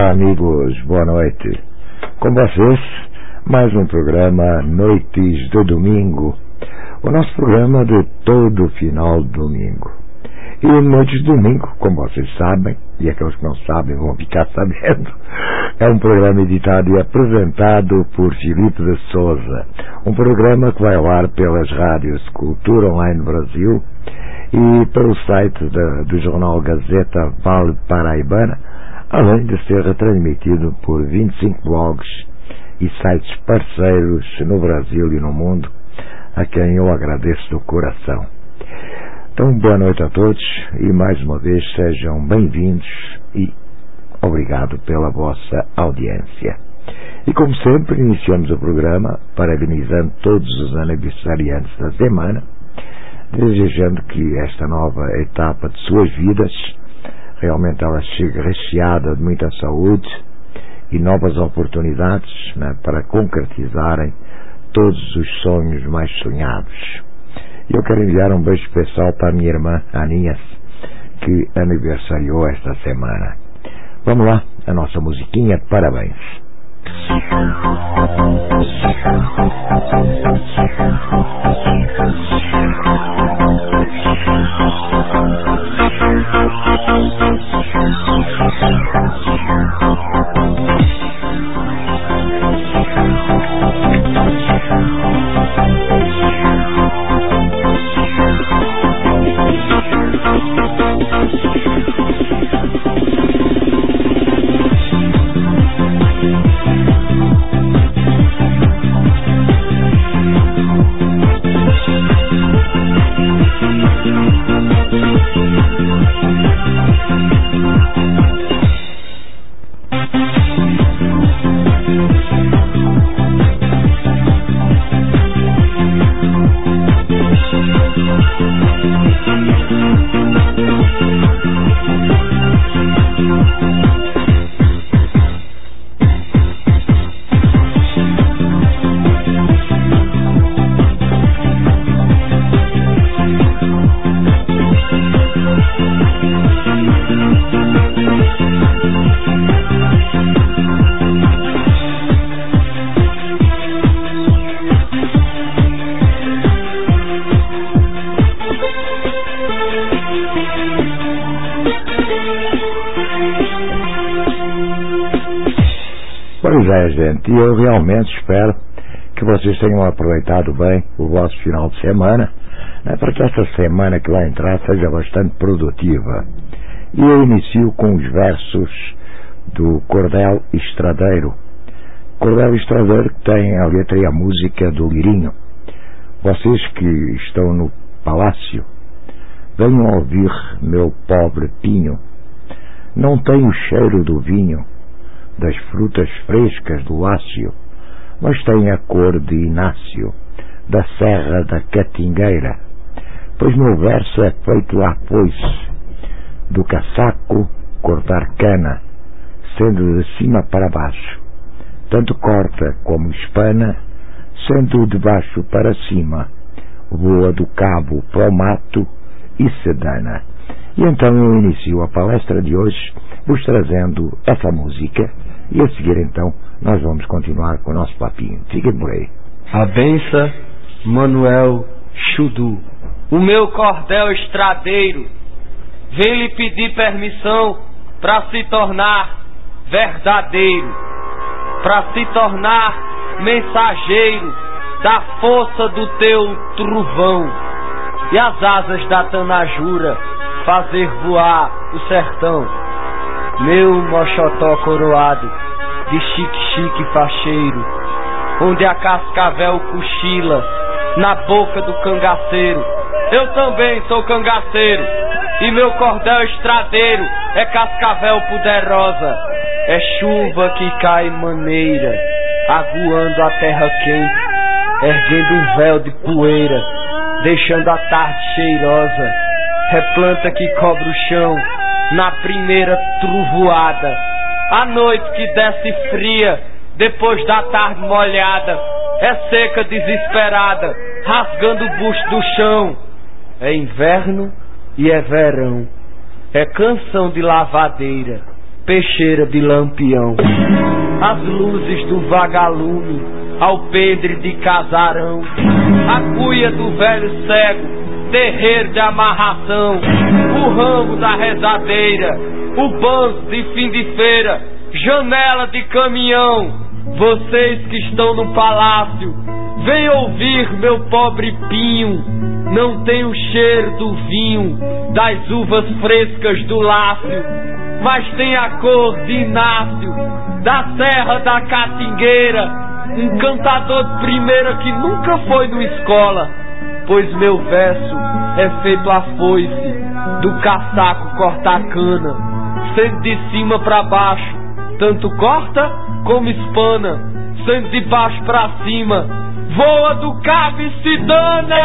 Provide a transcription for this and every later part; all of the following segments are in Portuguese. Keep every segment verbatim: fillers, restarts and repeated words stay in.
Olá amigos, boa noite. Com vocês, mais um programa Noites do Domingo, o nosso programa de todo final de domingo. E Noites de Domingo, como vocês sabem, e aqueles que não sabem vão ficar sabendo, é um programa editado e apresentado por Filipe de Souza, um programa que vai ao ar pelas rádios Cultura Online Brasil e pelo site da, do jornal Gazeta Vale Paraibana, além de ser retransmitido por vinte e cinco blogs e sites parceiros no Brasil e no mundo, a quem eu agradeço do coração. Então, boa noite a todos e mais uma vez sejam bem-vindos e obrigado pela vossa audiência. E como sempre, iniciamos o programa parabenizando todos os aniversariantes da semana, desejando que esta nova etapa de suas vidas realmente ela chegue recheada de muita saúde e novas oportunidades, né, para concretizarem todos os sonhos mais sonhados. E eu quero enviar um beijo especial para a minha irmã Aninha, que aniversariou esta semana. Vamos lá, a nossa musiquinha de parabéns. Pois é, gente, e eu realmente espero que vocês tenham aproveitado bem o vosso final de semana, né, para que esta semana que vai entrar seja bastante produtiva. E eu inicio com os versos do Cordel Estradeiro. Cordel Estradeiro que tem a letra e a música do Lirinho. Vocês que estão no palácio, venham ouvir meu pobre pinho. Não tem o cheiro do vinho, das frutas frescas do lácio, mas tem a cor de Inácio, da serra da Catingueira, pois meu verso é feito à foice, do casaco cortar cana, sendo de cima para baixo, tanto corta como espana, sendo de baixo para cima, voa do cabo para o mato e se dana. E então eu inicio a palestra de hoje vos trazendo essa música e a seguir então nós vamos continuar com o nosso papinho. Fiquem por aí. A benção Manuel Chudu. O meu cordel estradeiro vem lhe pedir permissão para se tornar verdadeiro, para se tornar mensageiro da força do teu trovão e as asas da tanajura fazer voar o sertão. Meu mochotó coroado de chique-chique facheiro, onde a cascavel cochila na boca do cangaceiro. Eu também sou cangaceiro e meu cordel estradeiro é cascavel poderosa, é chuva que cai maneira, aguando a terra quente, erguendo um véu de poeira, deixando a tarde cheirosa, replanta que cobre o chão na primeira trovoada, a noite que desce fria depois da tarde molhada, é seca desesperada, rasgando o busto do chão. É inverno e é verão, é canção de lavadeira, peixeira de Lampião. As luzes do vagalume, alpendre de casarão, a cuia do velho cego, terreiro de amarração, o ramo da rezadeira, o banco de fim de feira, janela de caminhão. Vocês que estão no palácio, venham ouvir meu pobre pinho. Não tem o cheiro do vinho, das uvas frescas do Lácio, mas tem a cor de Inácio, da Serra da Catingueira, um cantador de primeira que nunca foi numa escola, pois meu verso é feito a foice do caçaco corta-cana, sendo de cima pra baixo, tanto corta como espana, sendo de baixo pra cima, voa do cabo e se dana.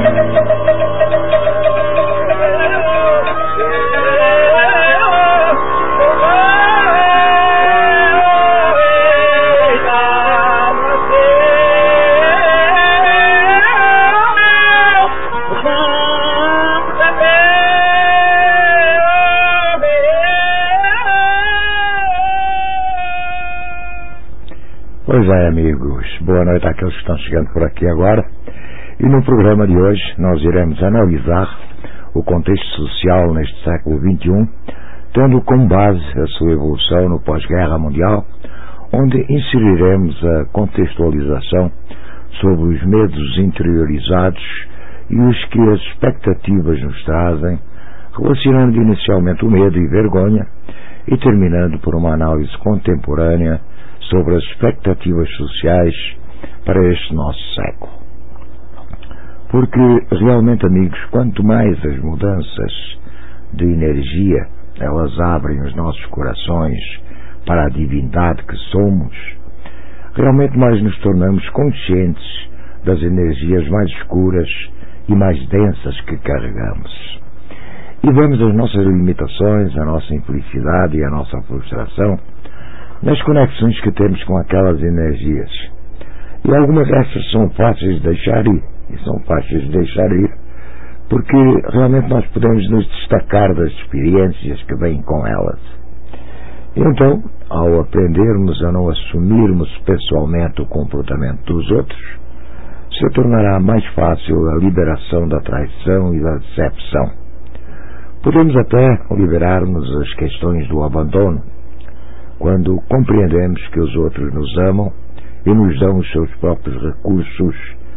Pois é, amigos, boa noite àqueles que estão chegando por aqui agora. E no programa de hoje nós iremos analisar o contexto social neste século vinte e um, tendo como base a sua evolução no pós-guerra mundial, onde inseriremos a contextualização sobre os medos interiorizados e os que as expectativas nos trazem, relacionando inicialmente o medo e vergonha e terminando por uma análise contemporânea sobre as expectativas sociais para este nosso século. Porque, realmente, amigos, quanto mais as mudanças de energia elas abrem os nossos corações para a divindade que somos, realmente mais nos tornamos conscientes das energias mais escuras e mais densas que carregamos. E vemos as nossas limitações, a nossa infelicidade e a nossa frustração nas conexões que temos com aquelas energias. E algumas dessas são fáceis de deixar ir, e são fáceis de deixar ir, porque realmente nós podemos nos destacar das experiências que vêm com elas. E então, ao aprendermos a não assumirmos pessoalmente o comportamento dos outros, se tornará mais fácil a liberação da traição e da decepção. Podemos até liberar-nos das questões do abandono, quando compreendemos que os outros nos amam e nos dão os seus próprios recursos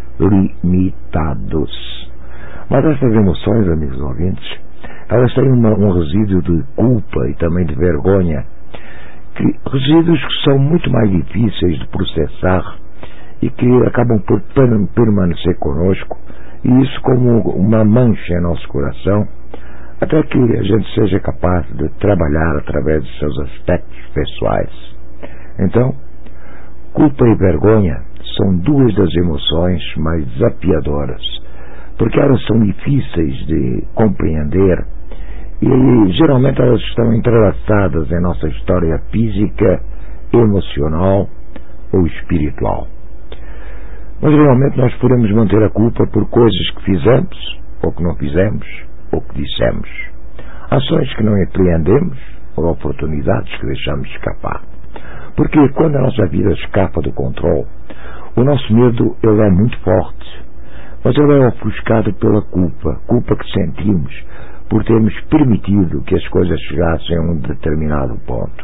limitados. Mas estas emoções, amigos ouvintes, elas têm uma, um resíduo de culpa e também de vergonha, que, resíduos que são muito mais difíceis de processar e que acabam por permanecer conosco, e isso como uma mancha em nosso coração, até que a gente seja capaz de trabalhar através dos seus aspectos pessoais. Então, culpa e vergonha são duas das emoções mais desafiadoras, porque elas são difíceis de compreender e geralmente elas estão entrelaçadas em nossa história física, emocional ou espiritual. Mas realmente nós podemos manter a culpa por coisas que fizemos ou que não fizemos, ou que dissemos, ações que não empreendemos ou oportunidades que deixamos escapar. Porque quando a nossa vida escapa do controle, o nosso medo ele é muito forte, mas ele é ofuscado pela culpa, culpa que sentimos por termos permitido que as coisas chegassem a um determinado ponto.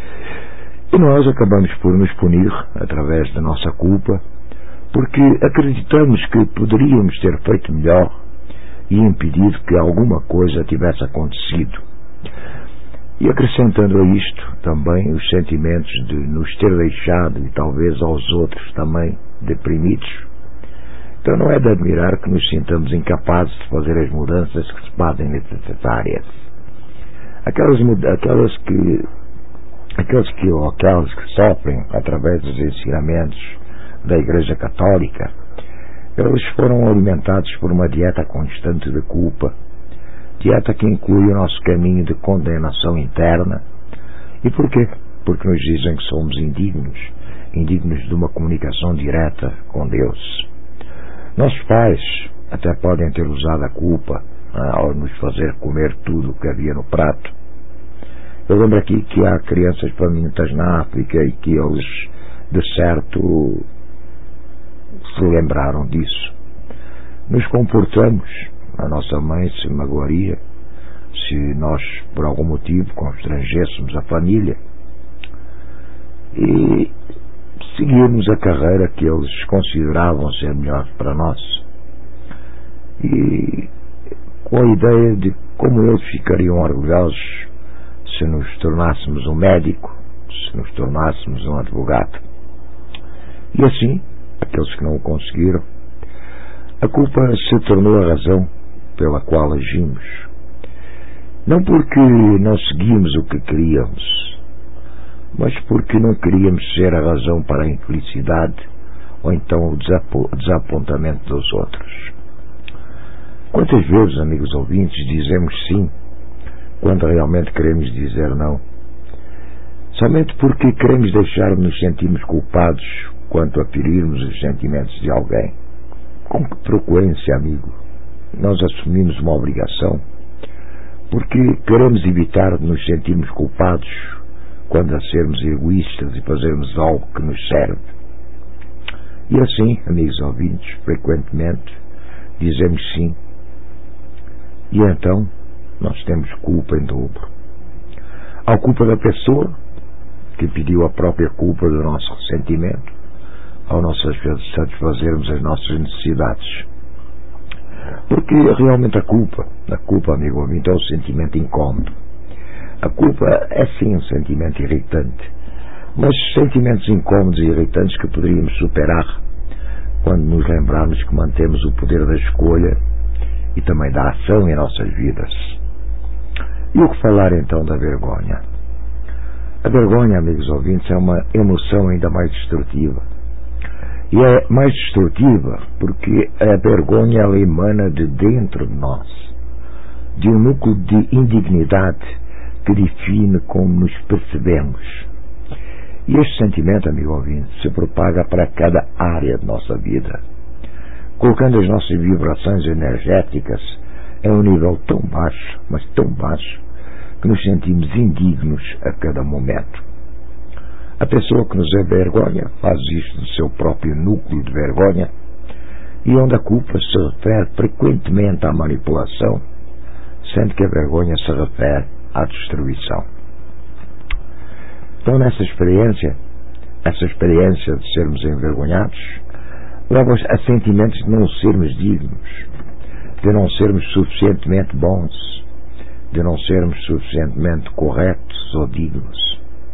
E nós acabamos por nos punir através da nossa culpa, porque acreditamos que poderíamos ter feito melhor e impedido que alguma coisa tivesse acontecido. E acrescentando a isto também os sentimentos de nos ter deixado e talvez aos outros também deprimidos. Então não é de admirar que nos sintamos incapazes de fazer as mudanças que se fazem necessárias. Aquelas, aquelas que aqueles que ou aquelas que sofrem através dos ensinamentos da Igreja Católica, eles foram alimentados por uma dieta constante de culpa, dieta que inclui o nosso caminho de condenação interna. E por quê? Porque nos dizem que somos indignos, indignos de uma comunicação direta com Deus. Nossos pais até podem ter usado a culpa ah, ao nos fazer comer tudo o que havia no prato. Eu lembro aqui que há crianças famintas na África e que eles, de certo, se lembraram disso. Nos comportamos, a nossa mãe se magoaria se nós, por algum motivo, constrangêssemos a família e seguirmos a carreira que eles consideravam ser melhor para nós. E com a ideia de como eles ficariam orgulhosos se nos tornássemos um médico, se nos tornássemos um advogado. E assim, aqueles que não o conseguiram, a culpa se tornou a razão pela qual agimos. Não porque não seguimos o que queríamos, mas porque não queríamos ser a razão para a infelicidade ou então o desapontamento dos outros. Quantas vezes, amigos ouvintes, dizemos sim quando realmente queremos dizer não? Somente porque queremos deixar de nos sentirmos culpados quanto a ferirmos os sentimentos de alguém. Com que frequência, amigo, nós assumimos uma obrigação porque queremos evitar de nos sentirmos culpados quando a sermos egoístas e fazermos algo que nos serve? E assim, amigos ouvintes, frequentemente dizemos sim. E então nós temos culpa em dobro. Há culpa da pessoa que pediu a própria culpa do nosso ressentimento ao nós satisfazermos as nossas necessidades. Porque realmente a culpa, a culpa, amigo ouvinte, é um sentimento incómodo. A culpa é sim um sentimento irritante, mas sentimentos incómodos e irritantes que poderíamos superar quando nos lembrarmos que mantemos o poder da escolha e também da ação em nossas vidas. E o que falar então da vergonha? A vergonha, amigos ouvintes, é uma emoção ainda mais destrutiva. E é mais destrutiva porque a vergonha ela emana de dentro de nós, de um núcleo de indignidade que define como nos percebemos. E este sentimento, amigo ouvinte, se propaga para cada área de nossa vida, colocando as nossas vibrações energéticas em um nível tão baixo, mas tão baixo, que nos sentimos indignos a cada momento. A pessoa que nos envergonha faz isto do seu próprio núcleo de vergonha, e onde a culpa se refere frequentemente à manipulação, sendo que a vergonha se refere à destruição. Então, nessa experiência, essa experiência de sermos envergonhados, leva-nos a sentimentos de não sermos dignos, de não sermos suficientemente bons, de não sermos suficientemente corretos ou dignos.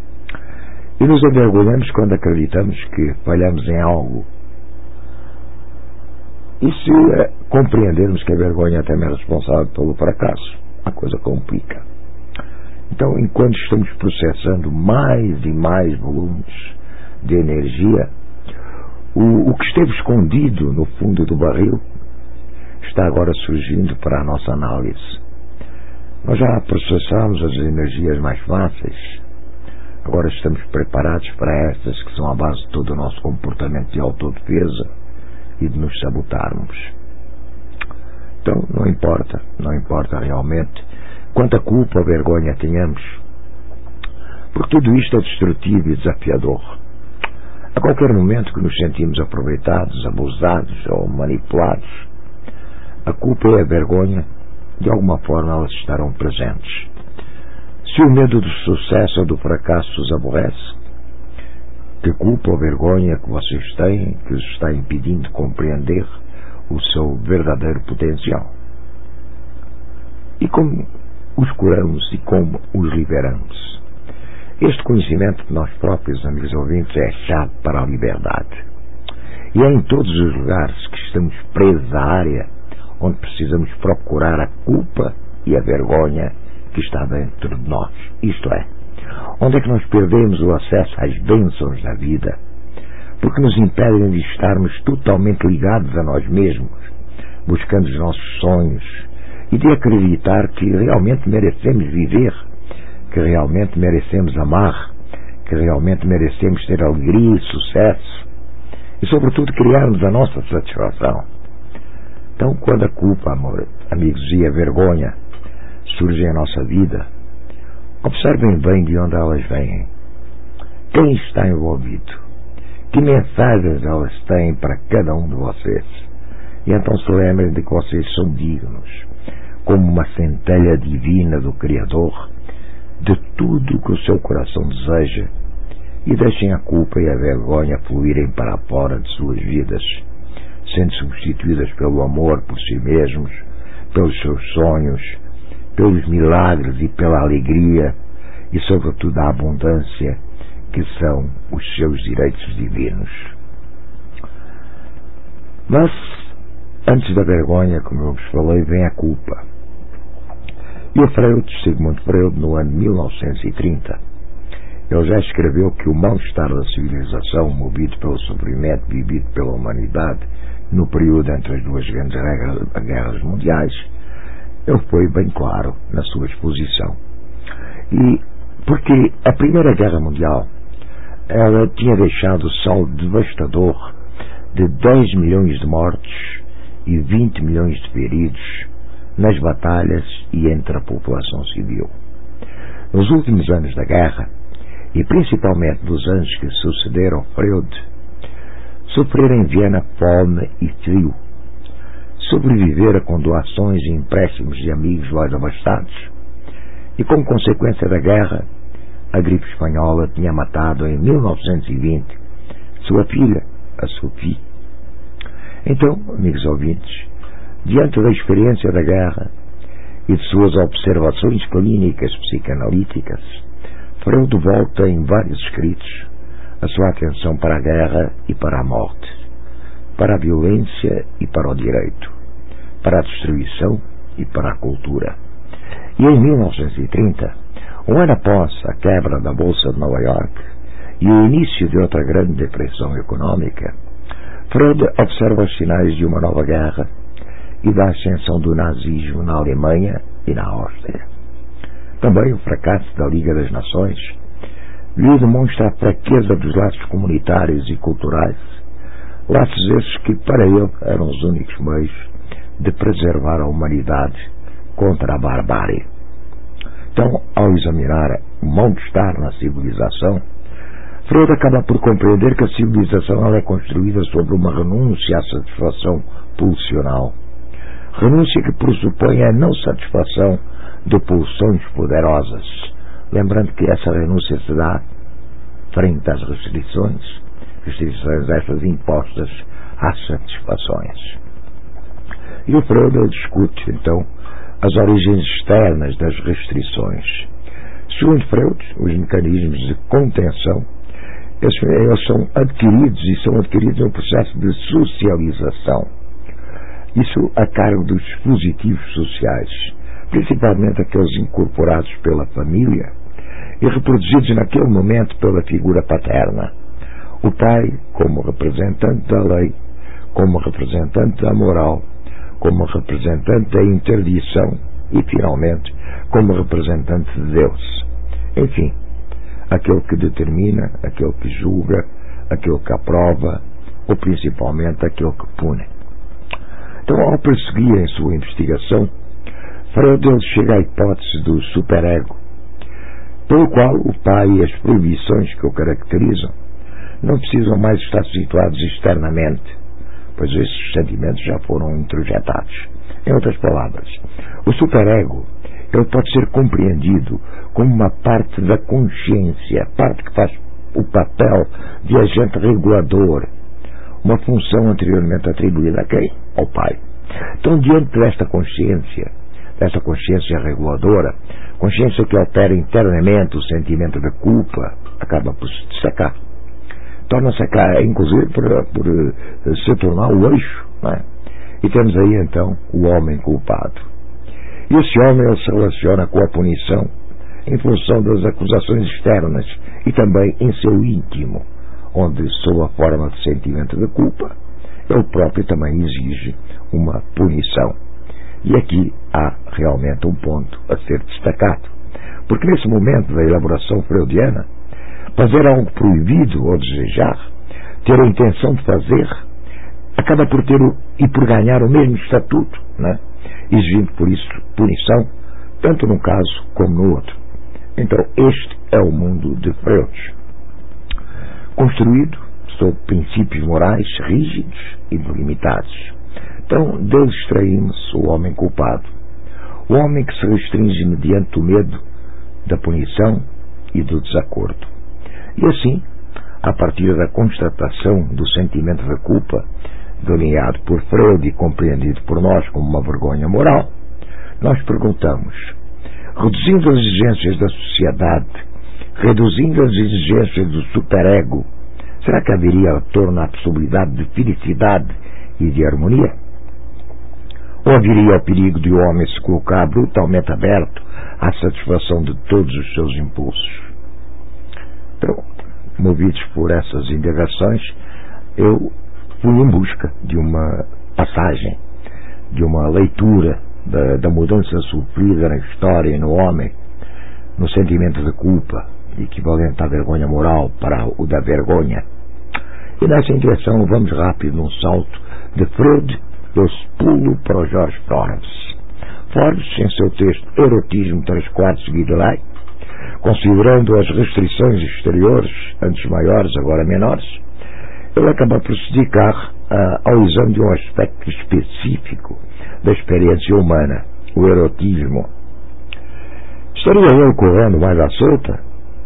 E nos envergonhamos quando acreditamos que falhamos em algo. E se uh, compreendermos que a vergonha também é responsável pelo fracasso, a coisa complica. Então, enquanto estamos processando mais e mais volumes de energia, o, o que esteve escondido no fundo do barril está agora surgindo para a nossa análise. Nós já processamos as energias mais fáceis. Agora estamos preparados para estas que são a base de todo o nosso comportamento de autodefesa e de nos sabotarmos. Então, não importa, não importa realmente quanta culpa ou vergonha tenhamos, porque tudo isto é destrutivo e desafiador. A qualquer momento que nos sentimos aproveitados, abusados ou manipulados, a culpa e a vergonha, de alguma forma, elas estarão presentes. Se o medo do sucesso ou do fracasso os aborrece, que culpa ou vergonha que vocês têm que os está impedindo de compreender o seu verdadeiro potencial? E como os curamos e como os liberamos? Este conhecimento de nós próprios, amigos ouvintes, é a chave para a liberdade. E é em todos os lugares que estamos presos à área onde precisamos procurar a culpa e a vergonha que está dentro de nós. Isto é, onde é que nós perdemos o acesso às bênçãos da vida, porque nos impedem de estarmos totalmente ligados a nós mesmos, buscando os nossos sonhos e de acreditar que realmente merecemos viver, que realmente merecemos amar, que realmente merecemos ter alegria e sucesso e, sobretudo, criarmos a nossa satisfação. Então, quando a culpa, amor, amigos, e a vergonha surgem em nossa vida, Observem bem de onde elas vêm. Quem está envolvido? Que mensagens elas têm para cada um de vocês? E então se lembrem de que vocês são dignos, como uma centelha divina do Criador, de tudo o que o seu coração deseja, e deixem a culpa e a vergonha fluírem para fora de suas vidas, sendo substituídas pelo amor por si mesmos, pelos seus sonhos, pelos milagres e pela alegria, e sobretudo a abundância, que são os seus direitos divinos. Mas, antes da vergonha, como eu vos falei, vem a culpa. E o Freud, Sigmund Freud, no ano mil novecentos e trinta, ele já escreveu que o mal-estar da civilização, movido pelo sofrimento vivido pela humanidade no período entre as duas grandes guerras mundiais, ele foi bem claro na sua exposição. E porque a Primeira Guerra Mundial, ela tinha deixado o saldo devastador de dez milhões de mortos e vinte milhões de feridos nas batalhas e entre a população civil. Nos últimos anos da guerra, e principalmente nos anos que sucederam Freud, sofreram em Viena fome e frio, sobreviveram com doações e empréstimos de amigos mais abastados, e como consequência da guerra, a gripe espanhola tinha matado em mil novecentos e vinte sua filha, a Sophie. Então, amigos ouvintes, diante da experiência da guerra e de suas observações clínicas psicanalíticas, Freud volta em vários escritos a sua atenção para a guerra e para a morte, para a violência e para o direito, para a destruição e para a cultura. E em mil novecentos e trinta, um ano após a quebra da Bolsa de Nova York e o início de outra grande depressão econômica, Freud observa os sinais de uma nova guerra e da ascensão do nazismo na Alemanha e na Áustria. Também o fracasso da Liga das Nações lhe demonstra a fraqueza dos laços comunitários e culturais, laços esses que para ele eram os únicos meios de preservar a humanidade contra a barbárie. Então, ao examinar o mal-estar na civilização, Freud acaba por compreender que a civilização ela é construída sobre uma renúncia à satisfação pulsional. Renúncia que pressupõe a não satisfação de pulsões poderosas, lembrando que essa renúncia se dá frente às restrições, restrições essas impostas às satisfações. E o Freud discute, então, as origens externas das restrições. Segundo Freud, os mecanismos de contenção, eles, eles são adquiridos e são adquiridos no processo de socialização. Isso a cargo dos dispositivos sociais, principalmente aqueles incorporados pela família e reproduzidos naquele momento pela figura paterna. O pai como representante da lei, como representante da moral, como representante da interdição e, finalmente, como representante de Deus. Enfim, aquele que determina, aquele que julga, aquele que aprova, ou principalmente aquele que pune. Então, ao prosseguir em sua investigação, Freud chega à hipótese do superego, pelo qual o pai e as proibições que o caracterizam não precisam mais estar situados externamente, pois esses sentimentos já foram introjetados. Em outras palavras, o superego ele pode ser compreendido como uma parte da consciência, parte que faz o papel de agente regulador, uma função anteriormente atribuída a quem? Ao pai. Então, diante desta consciência, desta consciência reguladora, consciência que altera internamente o sentimento da culpa, acaba por se destacar. Torna-se, inclusive, por, por uh, se tornar o eixo, não é? E temos aí, então, o homem culpado. E esse homem ele se relaciona com a punição em função das acusações externas e também em seu íntimo, onde, sob a forma de sentimento de culpa, ele próprio também exige uma punição. E aqui há realmente um ponto a ser destacado, porque nesse momento da elaboração freudiana, fazer algo proibido ou desejar, ter a intenção de fazer, acaba por ter o, e por ganhar o mesmo estatuto, né? Exigindo por isso punição, tanto num caso como no outro. Então, este é o mundo de Freud, construído sob princípios morais rígidos e delimitados. Então, dele extraímos o homem culpado, o homem que se restringe mediante o medo da punição e do desacordo. E assim, a partir da constatação do sentimento da culpa, delineado por Freud e compreendido por nós como uma vergonha moral, nós perguntamos, reduzindo as exigências da sociedade, reduzindo as exigências do superego, será que haveria retorno à possibilidade de felicidade e de harmonia? Ou haveria o perigo de o homem se colocar brutalmente aberto à satisfação de todos os seus impulsos? Então, movidos por essas indagações, eu fui em busca de uma passagem, de uma leitura da, da mudança sofrida na história e no homem, no sentimento de culpa, equivalente à vergonha moral para o da vergonha. E nessa direção vamos rápido num salto de Freud, eu pulo para o George Forbes. Forbes, em seu texto Erotismo, três quartos seguido lá, considerando as restrições exteriores, antes maiores, agora menores, ele acaba por se dedicar uh, ao exame de um aspecto específico da experiência humana, o erotismo. Estaria ele correndo mais à solta?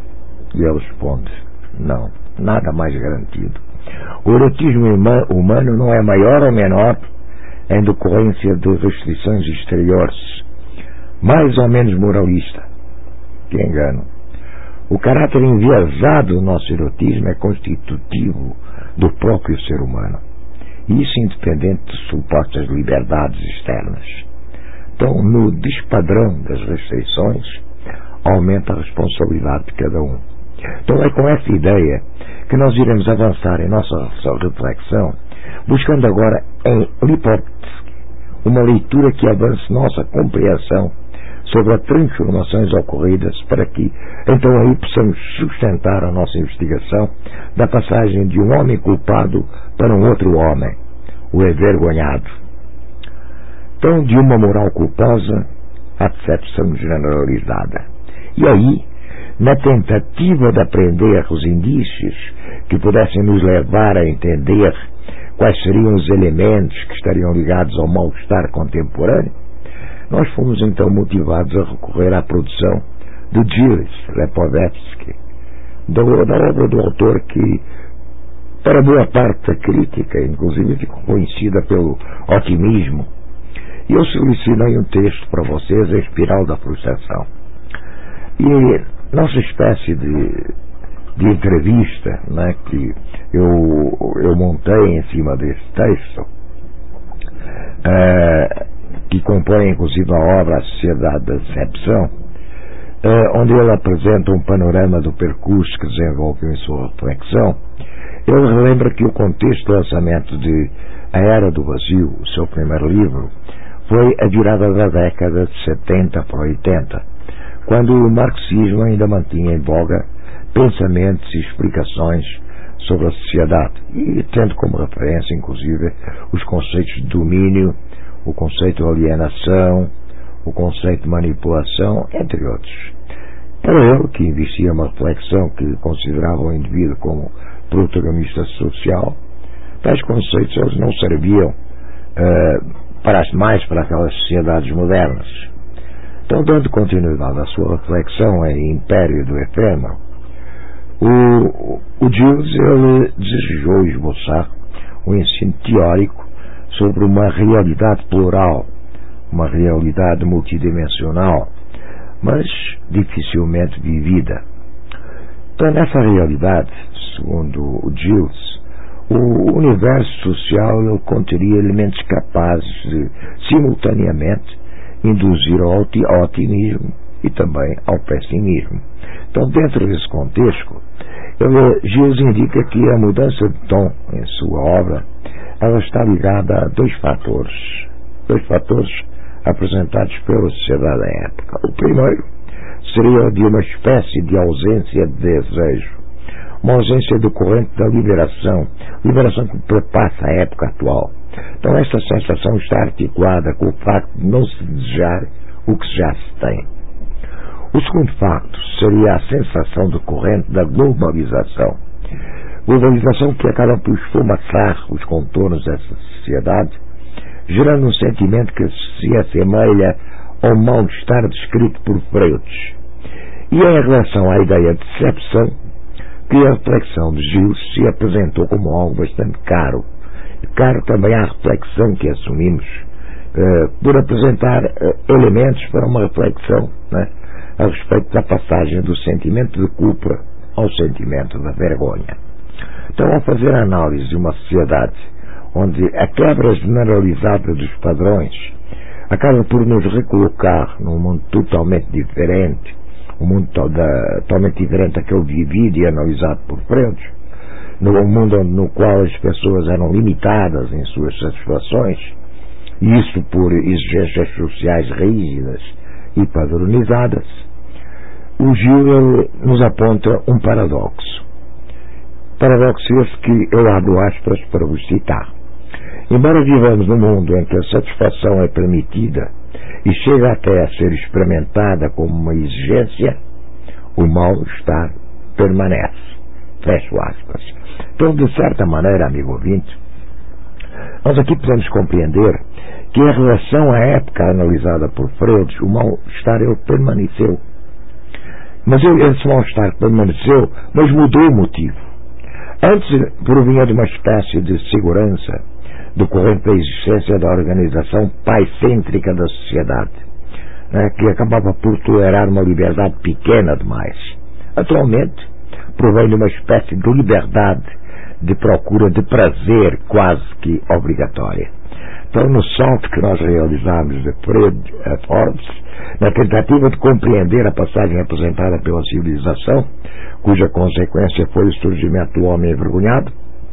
E ele responde, não, nada mais garantido. O erotismo humano não é maior ou menor em decorrência de restrições exteriores, mais ou menos moralista. Que engano. O caráter enviesado do nosso erotismo é constitutivo do próprio ser humano, e isso independente de supostas liberdades externas. Então, no despadrão das restrições, aumenta a responsabilidade de cada um. Então é com essa ideia que nós iremos avançar em nossa reflexão, buscando agora em Lipovetsky uma leitura que avance nossa compreensão sobre as transformações ocorridas, para que então aí possamos sustentar a nossa investigação da passagem de um homem culpado para um outro homem, o envergonhado. Então, de uma moral culposa à decepção generalizada. E aí, na tentativa de aprender os indícios que pudessem nos levar a entender quais seriam os elementos que estariam ligados ao mal-estar contemporâneo, nós fomos então motivados a recorrer à produção do Gilles Lipovetsky, da, da obra do autor que, para boa parte da crítica, inclusive ficou conhecida pelo otimismo. E eu selecionei um texto para vocês, A Espiral da Frustração. E nossa espécie de, de entrevista, né, que eu, eu montei em cima desse texto, é, que compõe inclusive a obra A Sociedade da Decepção, é, onde ele apresenta um panorama do percurso que desenvolveu em sua reflexão. Ele relembra que o contexto do lançamento de A Era do Vazio, o seu primeiro livro, foi a virada da década de setenta para oitenta, quando o marxismo ainda mantinha em voga pensamentos e explicações sobre a sociedade, e tendo como referência, inclusive, os conceitos de domínio, o conceito de alienação, o conceito de manipulação, entre outros. Era ele que investia uma reflexão que considerava o indivíduo como protagonista social. Tais conceitos eles não serviam uh, para as mais para aquelas sociedades modernas. Então, dando continuidade à sua reflexão em Império do Efêmero, o, o Gilles ele desejou esboçar um ensino teórico sobre uma realidade plural, uma realidade multidimensional, mas dificilmente vivida. Então, nessa realidade, segundo o Gilles, o universo social ele conteria elementos capazes de, simultaneamente, induzir ao otimismo e também ao pessimismo. Então, dentro desse contexto, ele, Gilles indica que a mudança de tom em sua obra ela está ligada a dois fatores, dois fatores apresentados pela sociedade da época. O primeiro seria o de uma espécie de ausência de desejo, uma ausência decorrente da liberação, liberação que perpassa a época atual. Então esta sensação está articulada com o facto de não se desejar o que já se tem. O segundo facto seria a sensação decorrente da globalização. Globalização que acaba por esfumaçar os contornos dessa sociedade, gerando um sentimento que se assemelha ao mal-estar descrito por Freud. E é em relação à ideia de decepção que a reflexão de Gilles se apresentou como algo bastante caro. Caro também à reflexão que assumimos, uh, por apresentar uh, elementos para uma reflexão, né, a respeito da passagem do sentimento de culpa ao sentimento da vergonha. Então, ao fazer a análise de uma sociedade onde a quebra generalizada dos padrões acaba por nos recolocar num mundo totalmente diferente, um mundo totalmente diferente daquele vivido e analisado por Freud, num mundo no qual as pessoas eram limitadas em suas satisfações, e isso por exigências sociais rígidas e padronizadas, o Gilles nos aponta um paradoxo. Paradoxo esse que eu abro aspas para vos citar. Embora vivamos num mundo em que a satisfação é permitida e chega até a ser experimentada como uma exigência, o mal-estar permanece. Fecho aspas. Então, de certa maneira, amigo ouvinte, nós aqui podemos compreender que em relação à época analisada por Freud, o mal-estar ele permaneceu. Mas esse mal-estar permaneceu, mas mudou o motivo. Antes provinha de uma espécie de segurança decorrente da existência da organização pai-cêntrica da sociedade, né, que acabava por tolerar uma liberdade pequena demais. Atualmente, provém de uma espécie de liberdade de procura de prazer quase que obrigatória. Então, no salto que nós realizamos de Freud a Forbes, na tentativa de compreender a passagem apresentada pela civilização, cuja consequência foi o surgimento do homem envergonhado,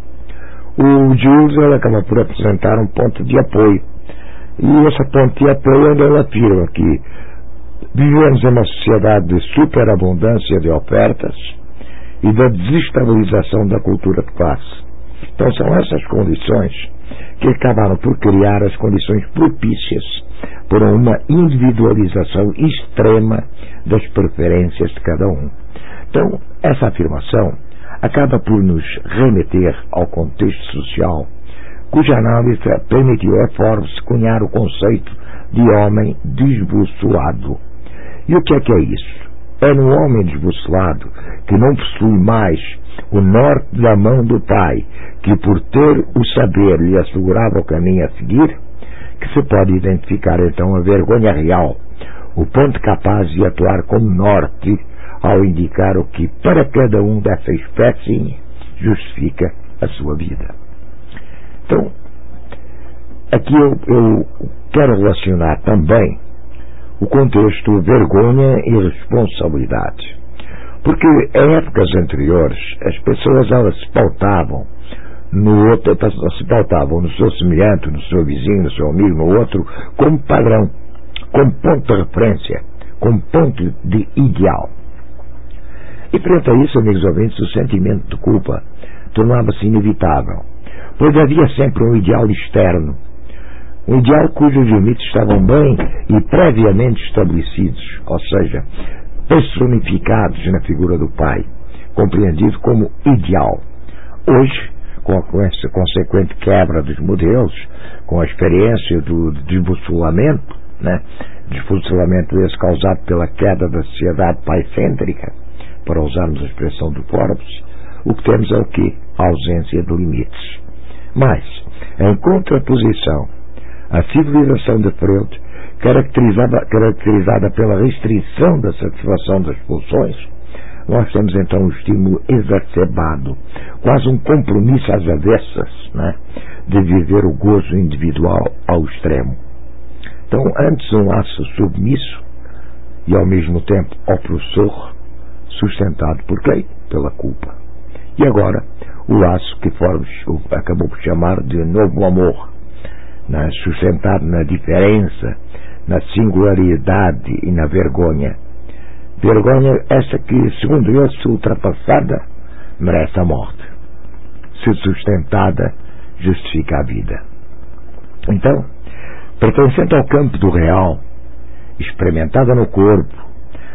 o Gilles ele acaba por apresentar um ponto de apoio. E esse ponto de apoio onde ele afirma que vivemos em uma sociedade de superabundância de ofertas e da desestabilização da cultura de classe. Então são essas condições que acabaram por criar as condições propícias para uma individualização extrema das preferências de cada um. Então, essa afirmação acaba por nos remeter ao contexto social, cuja análise permitiu a Forbes cunhar o conceito de homem desbussolado. E o que é que é isso? É no homem desbussolado, que não possui mais o norte da mão do pai, que por ter o saber lhe assegurava o caminho a seguir, que se pode identificar então a vergonha real, o ponto capaz de atuar como norte ao indicar o que para cada um dessa espécie justifica a sua vida. Então, aqui eu, eu quero relacionar também o contexto vergonha e responsabilidade. Porque em épocas anteriores as pessoas elas se pautavam no outro, se pautavam no seu semelhante, no seu vizinho, no seu amigo, no outro, como padrão, como ponto de referência, como ponto de ideal. E frente a isso, amigos ouvintes, o sentimento de culpa tornava-se inevitável, pois havia sempre um ideal externo, um ideal cujos limites estavam bem e previamente estabelecidos, ou seja, personificados na figura do pai, compreendido como ideal. Hoje, com a consequente quebra dos modelos, com a experiência do desbussolamento, né, desbussolamento esse causado pela queda da sociedade pai-cêntrica, para usarmos a expressão do Forbes, o que temos é o quê? A ausência de limites. Mas, em contraposição, a civilização de Freud, caracterizada, caracterizada pela restrição da satisfação das pulsões, nós temos então um estímulo exacerbado, quase um compromisso às avessas, né, de viver o gozo individual ao extremo. Então, antes um laço submisso e ao mesmo tempo opressor, sustentado por quem? Pela culpa. E agora, o laço que Forbes acabou por chamar de novo amor, né, sustentado na diferença, na singularidade e na vergonha. Vergonha essa que, segundo ele, se ultrapassada, merece a morte. Se sustentada, justifica a vida. Então, pertencente ao campo do real, experimentada no corpo,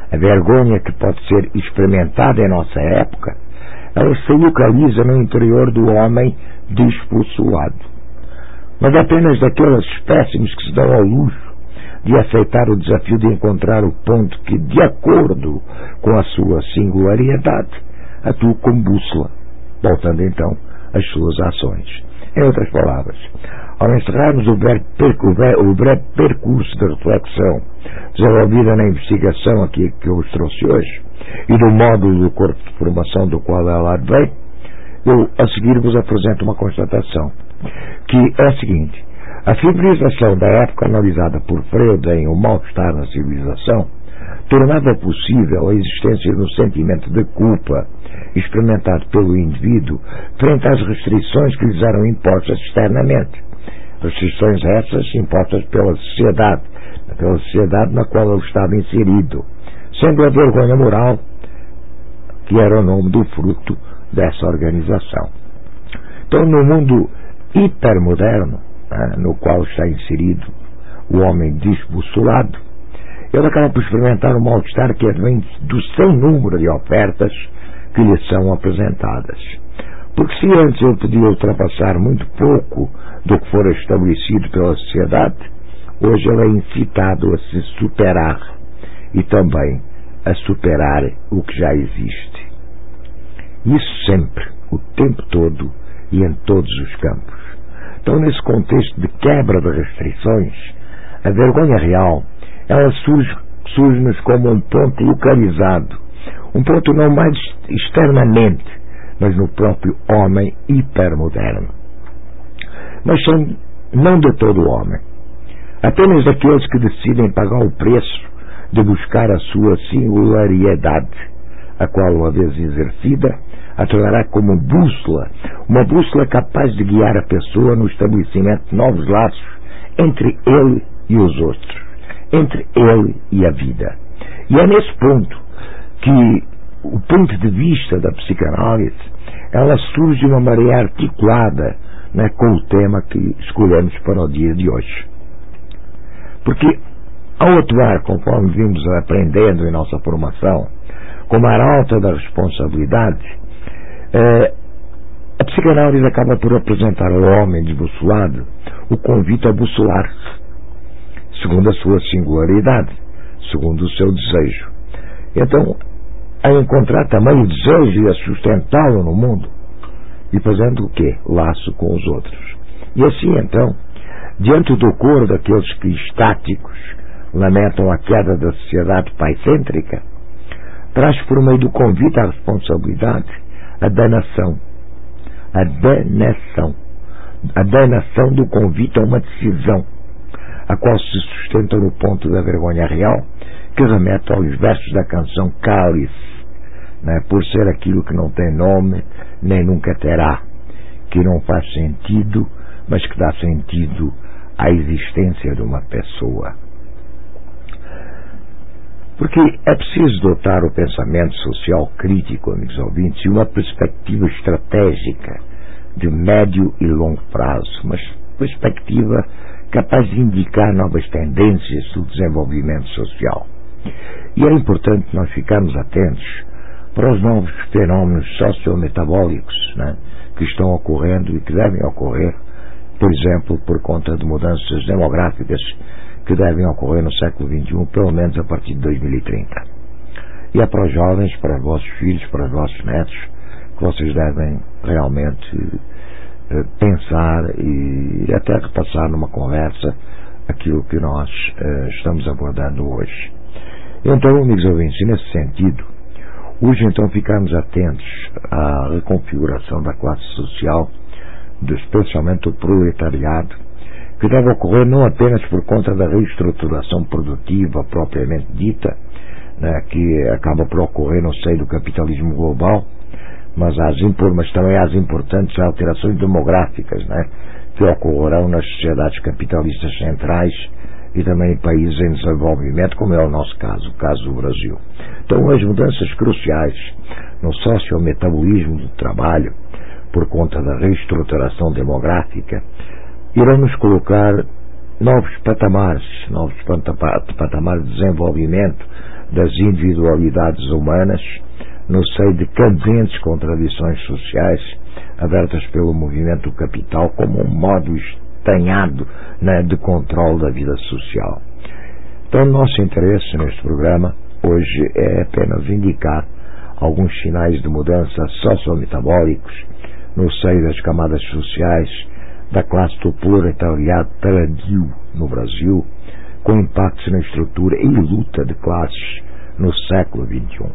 a vergonha que pode ser experimentada em nossa época, ela se localiza no interior do homem despossuado. Mas apenas daquelas espécimes que se dão ao luxo de aceitar o desafio de encontrar o ponto que, de acordo com a sua singularidade, atua como bússola, voltando então às suas ações. Em outras palavras, ao encerrarmos o breve, o breve percurso de reflexão desenvolvida na investigação aqui que eu vos trouxe hoje e do módulo do corpo de formação do qual ela advém, eu a seguir vos apresento uma constatação, que é a seguinte: a civilização da época analisada por Freud em O Mal-Estar na Civilização tornava possível a existência do sentimento de culpa experimentado pelo indivíduo frente às restrições que lhes eram impostas externamente. Restrições essas impostas pela sociedade, pela sociedade na qual ele estava inserido, sendo a vergonha moral que era o nome do fruto dessa organização. Então, no mundo hipermoderno, né, no qual está inserido o homem desbussolado, ele acaba por experimentar um mal-estar que advém do sem número de ofertas que lhe são apresentadas. Porque se antes ele podia ultrapassar muito pouco do que fora estabelecido pela sociedade, hoje ele é incitado a se superar e também a superar o que já existe. Isso sempre, o tempo todo e em todos os campos. Então, nesse contexto de quebra de restrições, a vergonha real, ela surge, surge-nos como um ponto localizado, um ponto não mais externamente, mas no próprio homem hipermoderno. Mas são não de todo o homem, apenas daqueles que decidem pagar o preço de buscar a sua singularidade, a qual, uma vez exercida, a tornará como bússola, uma bússola capaz de guiar a pessoa no estabelecimento de novos laços entre ele e os outros, entre ele e a vida. E é nesse ponto que o ponto de vista da psicanálise, ela surge de uma maneira articulada, né, com o tema que escolhemos para o dia de hoje. Porque ao atuar, conforme vimos aprendendo em nossa formação, com a alta da responsabilidade, eh, a psicanálise acaba por apresentar ao homem desbussolado o convite a bussolar-se, segundo a sua singularidade, segundo o seu desejo. Então, a encontrar também o desejo e a sustentá-lo no mundo, e fazendo o quê? Laço com os outros. E assim, então, diante do coro daqueles que, estáticos, lamentam a queda da sociedade paicêntrica, traz por meio do convite à responsabilidade a danação. A danação. A danação do convite a uma decisão, a qual se sustenta no ponto da vergonha real, que remete aos versos da canção Cálice, né, por ser aquilo que não tem nome, nem nunca terá, que não faz sentido, mas que dá sentido à existência de uma pessoa. Porque é preciso dotar o pensamento social crítico, amigos ouvintes, e uma perspectiva estratégica de médio e longo prazo, mas perspectiva capaz de indicar novas tendências do desenvolvimento social. E é importante nós ficarmos atentos para os novos fenómenos sociometabólicos, né, que estão ocorrendo e que devem ocorrer, por exemplo, por conta de mudanças demográficas que devem ocorrer no século vinte e um, pelo menos a partir de dois mil e trinta. E é para os jovens, para os vossos filhos, para os vossos netos, que vocês devem realmente eh, pensar e até repassar numa conversa aquilo que nós eh, estamos abordando hoje. Então, amigos ouvintes, nesse sentido, urge então ficarmos atentos à reconfiguração da classe social, especialmente do proletariado, que deve ocorrer não apenas por conta da reestruturação produtiva propriamente dita, né, que acaba por ocorrer no seio do capitalismo global, mas, às, mas também às importantes alterações demográficas, né, que ocorrerão nas sociedades capitalistas centrais e também em países em desenvolvimento, como é o nosso caso, o caso do Brasil. Então, as mudanças cruciais no sociometabolismo do trabalho, por conta da reestruturação demográfica, irão nos colocar novos patamares, novos patamares de desenvolvimento das individualidades humanas no seio de candentes contradições sociais abertas pelo movimento do capital como um modo estanhado, né, de controle da vida social. Então, nosso interesse neste programa hoje é apenas indicar alguns sinais de mudança sociometabólicos no seio das camadas sociais da classe do proletariado tardio no Brasil, com impactos na estrutura e luta de classes no século vinte e um.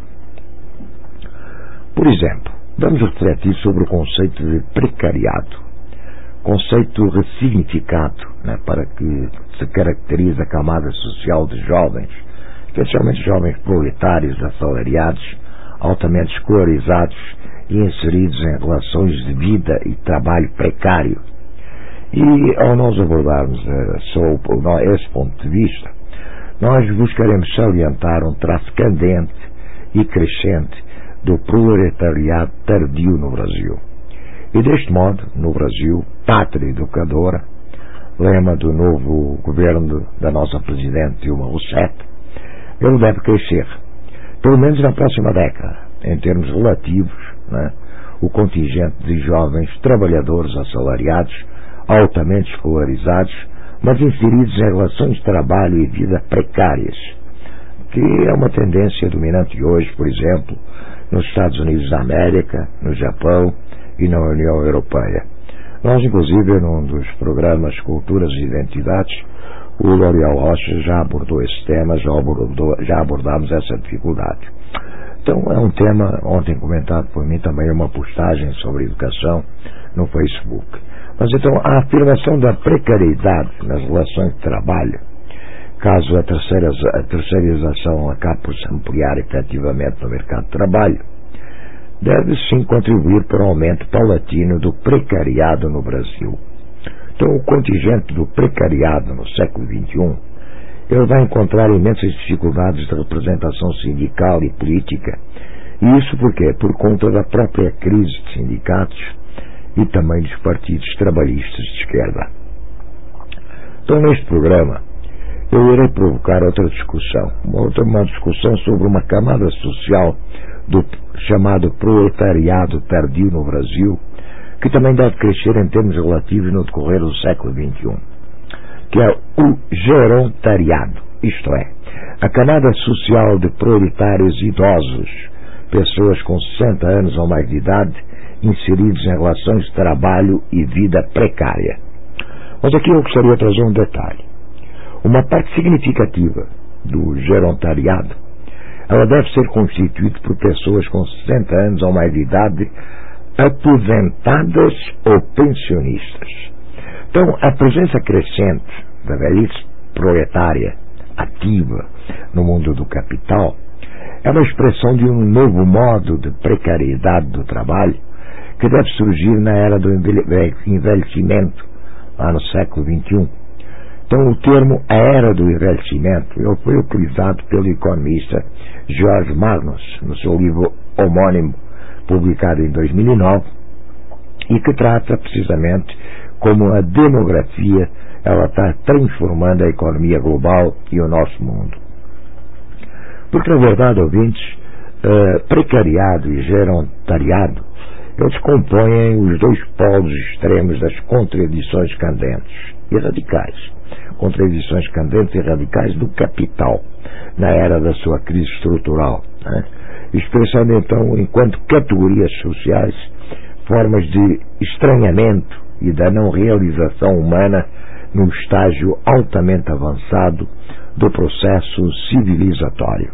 Por exemplo, vamos refletir sobre o conceito de precariado, conceito ressignificado, né, para que se caracteriza a camada social de jovens, especialmente jovens proletários assalariados, altamente escolarizados e inseridos em relações de vida e trabalho precário. E ao nós abordarmos uh, sob esse ponto de vista, nós buscaremos salientar um traço candente e crescente do proletariado tardio no Brasil. E deste modo, no Brasil, pátria educadora, lema do novo governo da nossa Presidente Dilma Rousseff, ele deve crescer, pelo menos na próxima década, em termos relativos, né, o contingente de jovens trabalhadores assalariados, altamente escolarizados, mas inseridos em relações de trabalho e vida precárias, que é uma tendência dominante hoje, por exemplo, nos Estados Unidos da América, no Japão e na União Europeia. Nós, inclusive, num dos programas Culturas e Identidades, o L'Oréal Rocha já abordou esse tema, já, abordou, já abordámos essa dificuldade. Então, é um tema, ontem comentado por mim também, uma postagem sobre educação no Facebook. Mas então, a afirmação da precariedade nas relações de trabalho, caso a, terceira, a terceirização acabe por se ampliar efetivamente no mercado de trabalho, deve sim contribuir para o aumento paulatino do precariado no Brasil. Então, o contingente do precariado no século vinte e um, ele vai encontrar imensas dificuldades de representação sindical e política. E isso por quê? Por conta da própria crise de sindicatos e também dos partidos trabalhistas de esquerda. Então, neste programa, eu irei provocar outra discussão, uma outra uma discussão sobre uma camada social do chamado proletariado tardio no Brasil, que também deve crescer em termos relativos no decorrer do século vinte e um, que é o gerontariado, isto é, a camada social de proletários idosos, pessoas com sessenta anos ou mais de idade, inseridos em relações de trabalho e vida precária. Mas aqui eu gostaria de trazer um detalhe. Uma parte significativa do gerontariado, ela deve ser constituída por pessoas com sessenta anos ou mais de idade, aposentadas ou pensionistas. Então, a presença crescente da velhice proletária ativa no mundo do capital é uma expressão de um novo modo de precariedade do trabalho que deve surgir na era do envelhecimento, lá no século vinte e um. Então, o termo a era do envelhecimento ele foi utilizado pelo economista George Magnus no seu livro homônimo, publicado em dois mil e nove, e que trata precisamente como a demografia ela está transformando a economia global e o nosso mundo. Porque, na verdade, ouvintes, uh, precariado e gerontariado, eles compõem os dois polos extremos das contradições candentes e radicais. Contradições candentes e radicais do capital, na era da sua crise estrutural, né? Expressando, então, enquanto categorias sociais, formas de estranhamento e da não realização humana num estágio altamente avançado do processo civilizatório.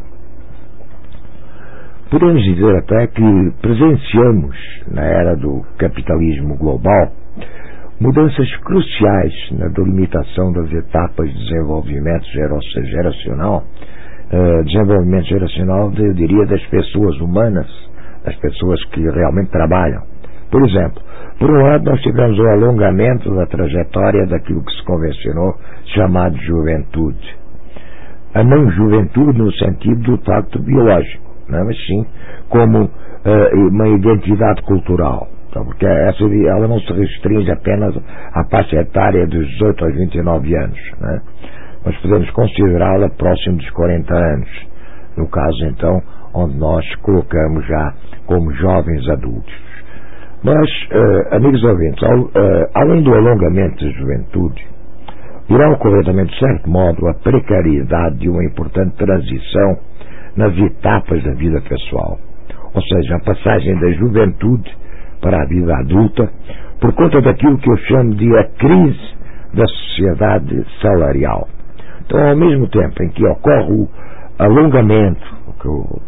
Podemos dizer até que presenciamos, na era do capitalismo global, mudanças cruciais na delimitação das etapas de desenvolvimento geracional, uh, desenvolvimento geracional, eu diria, das pessoas humanas, das pessoas que realmente trabalham. Por exemplo, por um lado, nós tivemos o alongamento da trajetória daquilo que se convencionou chamar de juventude. A não juventude no sentido do facto biológico, não é? Mas sim como uh, uma identidade cultural. Então, porque essa, ela não se restringe apenas à faixa etária dos dezoito aos vinte e nove anos, né? Nós podemos considerá-la próximo dos quarenta anos, no caso então onde nós colocamos já como jovens adultos. Mas, uh, amigos ouvintes, ao, uh, além do alongamento da juventude, irá ocorrer também, de certo modo, a precariedade de uma importante transição nas etapas da vida pessoal, ou seja, a passagem da juventude para a vida adulta, por conta daquilo que eu chamo de a crise da sociedade salarial. Então, ao mesmo tempo em que ocorre o alongamento, o que eu,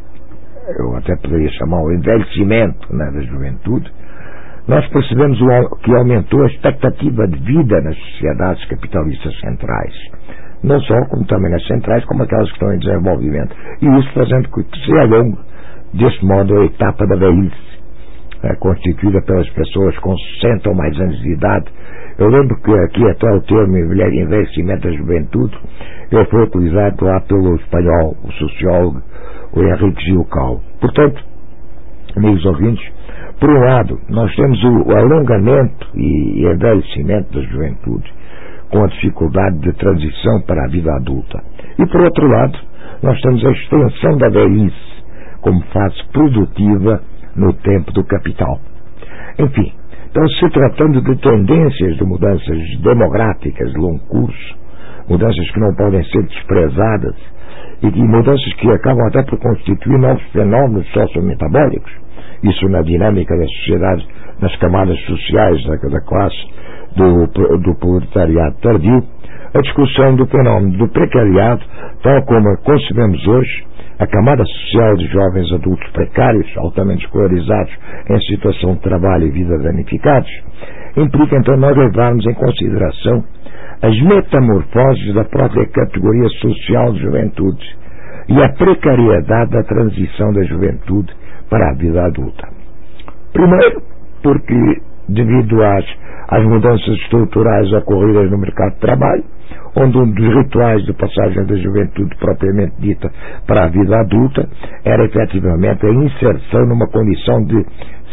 eu até poderia chamar o envelhecimento, né, da juventude, nós percebemos o, que aumentou a expectativa de vida nas sociedades capitalistas centrais. Não só, como também nas centrais, como aquelas que estão em desenvolvimento. E isso fazendo com que se alongue, desse modo, a etapa da velhice, é, constituída pelas pessoas com sessenta ou mais anos de idade. Eu lembro que aqui até o termo envelhecimento da juventude ele foi utilizado lá pelo espanhol, o sociólogo, o Henrique Gil Cal. Portanto, amigos ouvintes, por um lado, nós temos o, o alongamento e envelhecimento da juventude, com a dificuldade de transição para a vida adulta. E, por outro lado, nós temos a extensão da velhice como fase produtiva no tempo do capital. Enfim, então, se tratando de tendências de mudanças demográficas de longo curso, mudanças que não podem ser desprezadas e de mudanças que acabam até por constituir novos fenómenos sociometabólicos, isso na dinâmica da sociedade, nas camadas sociais da, da classe do, do proletariado tardio, a discussão do fenómeno do precariado, tal como a concebemos hoje, a camada social de jovens adultos precários, altamente escolarizados, em situação de trabalho e vida danificados, implica então nós levarmos em consideração as metamorfoses da própria categoria social de juventude e a precariedade da transição da juventude para a vida adulta. Primeiro, porque devido às, às mudanças estruturais ocorridas no mercado de trabalho, onde um dos rituais de passagem da juventude propriamente dita para a vida adulta era efetivamente a inserção numa condição de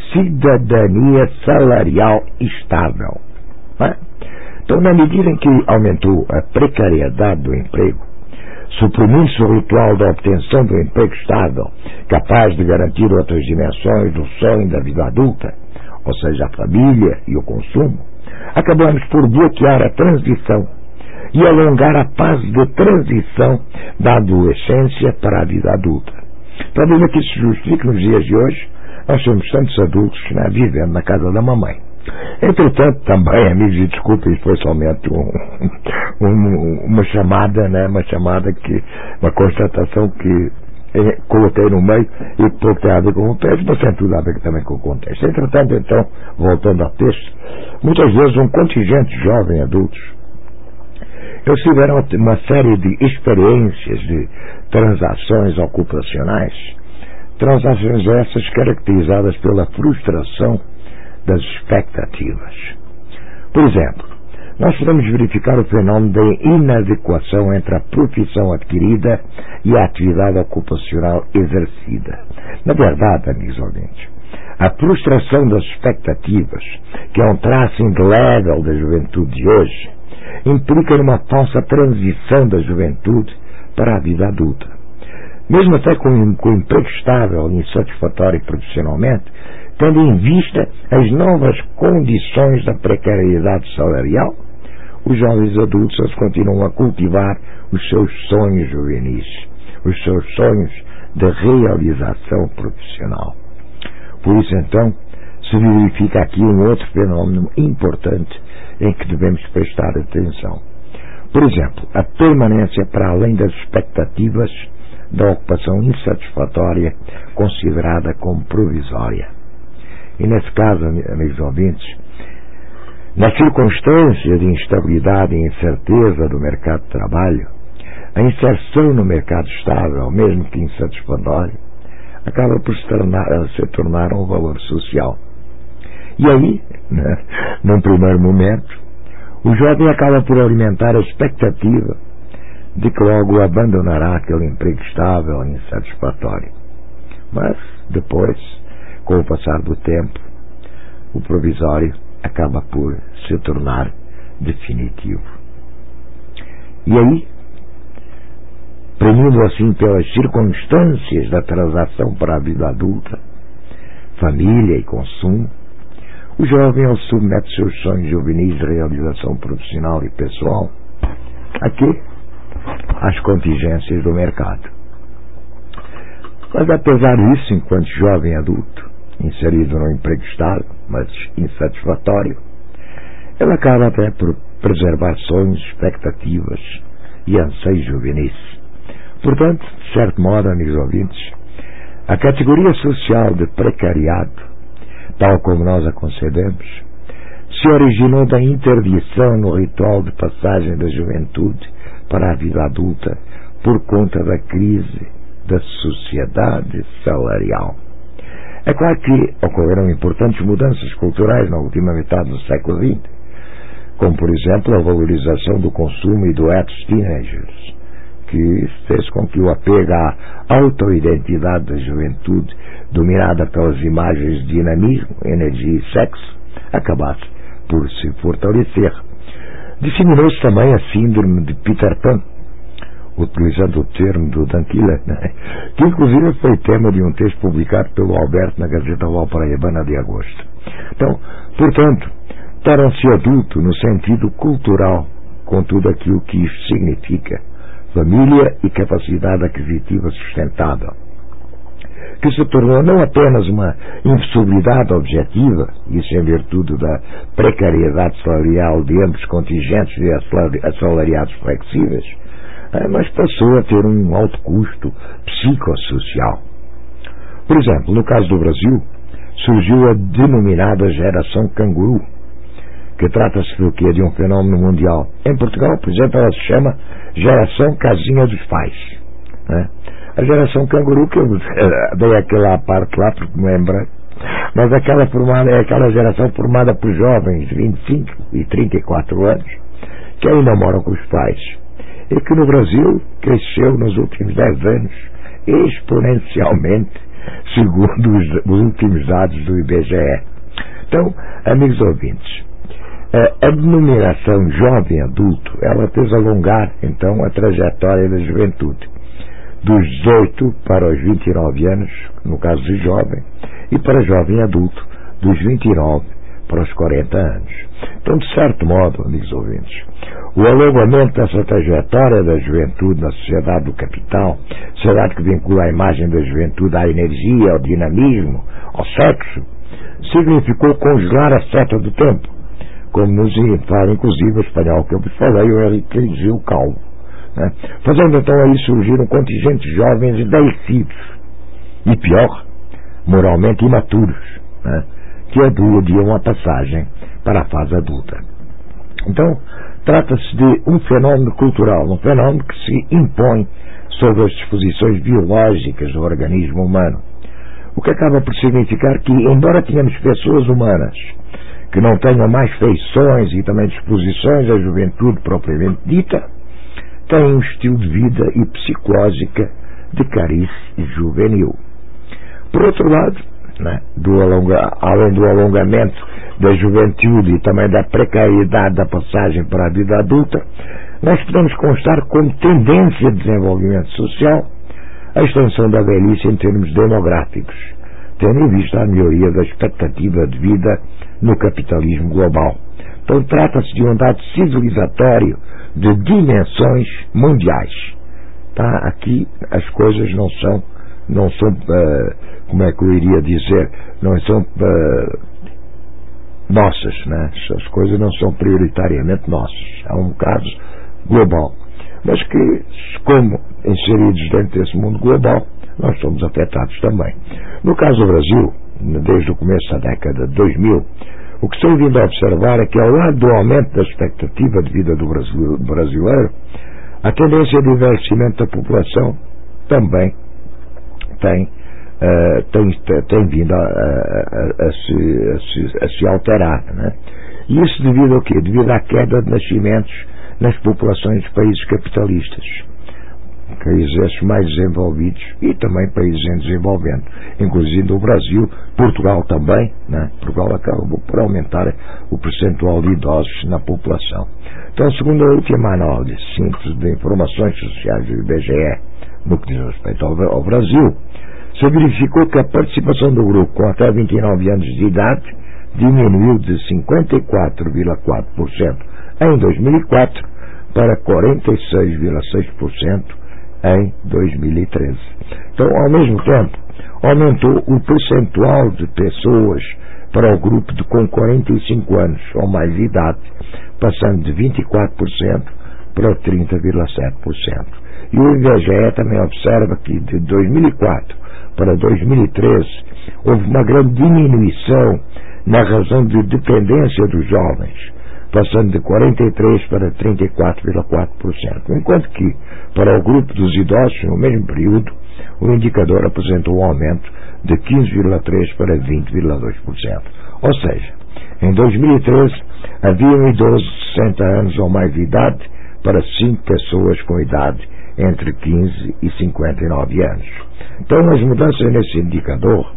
cidadania salarial estável. Não é? Então, na medida em que aumentou a precariedade do emprego, suprimindo-se o ritual da obtenção do emprego estável, capaz de garantir outras dimensões do sonho da vida adulta, ou seja, a família e o consumo, acabamos por bloquear a transição e alongar a fase de transição da adolescência para a vida adulta. Para ver que isso se justifique nos dias de hoje, nós temos tantos adultos, né, vivendo na casa da mamãe. Entretanto, também, amigos, e desculpem, foi somente um, um, uma chamada, né, uma chamada que, uma constatação que eu coloquei no meio e pouco tem a ver com o texto, mas tem tudo a ver também com o contexto. Entretanto, então, voltando ao texto, muitas vezes um contingente de jovens adultos, eles tiveram uma série de experiências de transações ocupacionais, transações essas caracterizadas pela frustração das expectativas. Por exemplo, nós podemos verificar o fenômeno da inadequação entre a profissão adquirida e a atividade ocupacional exercida. Na verdade, amigos ouvintes, a frustração das expectativas, que é um traço indelével da juventude de hoje, implica numa falsa transição da juventude para a vida adulta. Mesmo até com, com emprego estável e insatisfatório profissionalmente, tendo em vista as novas condições da precariedade salarial, os jovens adultos eles continuam a cultivar os seus sonhos juvenis, os seus sonhos de realização profissional. Por isso, então, se verifica aqui um outro fenômeno importante em que devemos prestar atenção. Por exemplo, a permanência para além das expectativas da ocupação insatisfatória considerada como provisória. E nesse caso, amigos ouvintes, na circunstância de instabilidade e incerteza do mercado de trabalho, a inserção no mercado estável, mesmo que insatisfatório, acaba por se tornar, se tornar um valor social. E aí, né, num primeiro momento, o jovem acaba por alimentar a expectativa de que logo abandonará aquele emprego estável e insatisfatório. Mas, depois, com o passar do tempo, o provisório acaba por se tornar definitivo. E aí, espremido assim pelas circunstâncias da transação para a vida adulta, família e consumo, o jovem ele submete seus sonhos juvenis de realização profissional e pessoal aqui às contingências do mercado. Mas apesar disso, enquanto jovem adulto, inserido num emprego estável, mas insatisfatório, ele acaba até por preservar sonhos, expectativas e anseios juvenis. Portanto, de certo modo, amigos ouvintes, a categoria social de precariado, tal como nós a concebemos, se originou da interdição no ritual de passagem da juventude para a vida adulta por conta da crise da sociedade salarial. É claro que ocorreram importantes mudanças culturais na última metade do século vinte, como, por exemplo, a valorização do consumo e do etos teenagers, que fez com que o apego à autoidentidade da juventude, dominada pelas imagens de dinamismo, energia e sexo, acabasse por se fortalecer. Disseminou-se também a síndrome de Peter Pan, utilizando o termo do Danquila, né? Que inclusive foi tema de um texto publicado pelo Alberto na Gazeta Valparaibana de agosto. Então, portanto, torna-se adulto no sentido cultural, com tudo aquilo que isto significa, família e capacidade aquisitiva sustentável, que se tornou não apenas uma impossibilidade objetiva, isso em virtude da precariedade salarial de ambos contingentes de assalariados flexíveis, mas passou a ter um alto custo psicossocial. Por exemplo, no caso do Brasil, surgiu a denominada geração canguru, que trata-se do quê? De um fenômeno mundial. Em Portugal, por exemplo, ela se chama geração casinha dos pais, né? A geração canguru, que eu dei aquela parte lá porque me lembra, mas aquela formada, é aquela geração formada por jovens de vinte e cinco e trinta e quatro anos que ainda moram com os pais e que no Brasil cresceu nos últimos dez anos exponencialmente, segundo os, os últimos dados do I B G E. Então, amigos ouvintes, a, a denominação jovem adulto, ela fez alongar então a trajetória da juventude dos dezoito para os vinte e nove anos, no caso de jovem, e para jovem adulto dos vinte e nove para os quarenta anos. Então, de certo modo, amigos ouvintes, o alongamento dessa trajetória da juventude na sociedade do capital, sociedade que vincula a imagem da juventude à energia, ao dinamismo, ao sexo, significou congelar a seta do tempo, como nos fala inclusive o espanhol que eu falei, o Henrique Gil Calvo, né? Fazendo então aí surgir um contingente de jovens endurecidos e, pior, moralmente imaturos, né? Que adudiam a passagem para a fase adulta. Então, trata-se de um fenômeno cultural, um fenômeno que se impõe sobre as disposições biológicas do organismo humano, o que acaba por significar que, embora tenhamos pessoas humanas que não tenham mais feições e também disposições à juventude propriamente dita, têm um estilo de vida e psicológica de cariz juvenil. Por outro lado, né, do alonga, além do alongamento da juventude e também da precariedade da passagem para a vida adulta, nós podemos constar como tendência de desenvolvimento social a extensão da velhice em termos demográficos, tendo em vista a melhoria da expectativa de vida no capitalismo global. Então trata-se de um dado civilizatório de dimensões mundiais. Tá? Aqui as coisas não são, não são uh, como é que eu iria dizer, não são uh, nossas, né? As coisas não são prioritariamente nossas. É um caso global. Mas que, como inseridos dentro desse mundo global, nós somos afetados também. No caso do Brasil, desde o começo da década de dois mil, o que estou vindo a observar é que, ao lado do aumento da expectativa de vida do brasileiro, a tendência de envelhecimento da população também tem, uh, tem, tem vindo a, a, a, se, a, se, a se alterar, né? E isso devido ao quê? Devido à queda de nascimentos nas populações dos países capitalistas, países mais desenvolvidos e também países em desenvolvimento, inclusive o Brasil, Portugal também, né? Portugal acabou por aumentar o percentual de idosos na população. Então, segundo a última análise simples de informações sociais do I B G E, no que diz respeito ao, ao Brasil, se verificou que a participação do grupo com até vinte e nove anos de idade diminuiu de cinquenta e quatro vírgula quatro por cento em dois mil e quatro para quarenta e seis vírgula seis por cento em dois mil e treze. Então, ao mesmo tempo, aumentou o percentual de pessoas para o grupo de com quarenta e cinco anos ou mais de idade, passando de vinte e quatro por cento para trinta vírgula sete por cento. E o I B G E também observa que de dois mil e quatro para dois mil e treze houve uma grande diminuição na razão de dependência dos jovens, passando de quarenta e três por cento para trinta e quatro vírgula quatro por cento, enquanto que, para o grupo dos idosos, no mesmo período, o indicador apresentou um aumento de quinze vírgula três por cento para vinte vírgula dois por cento. Ou seja, em dois mil e treze, havia um idoso de sessenta anos ou mais de idade para cinco pessoas com idade entre quinze e cinquenta e nove anos. Então, as mudanças nesse indicador,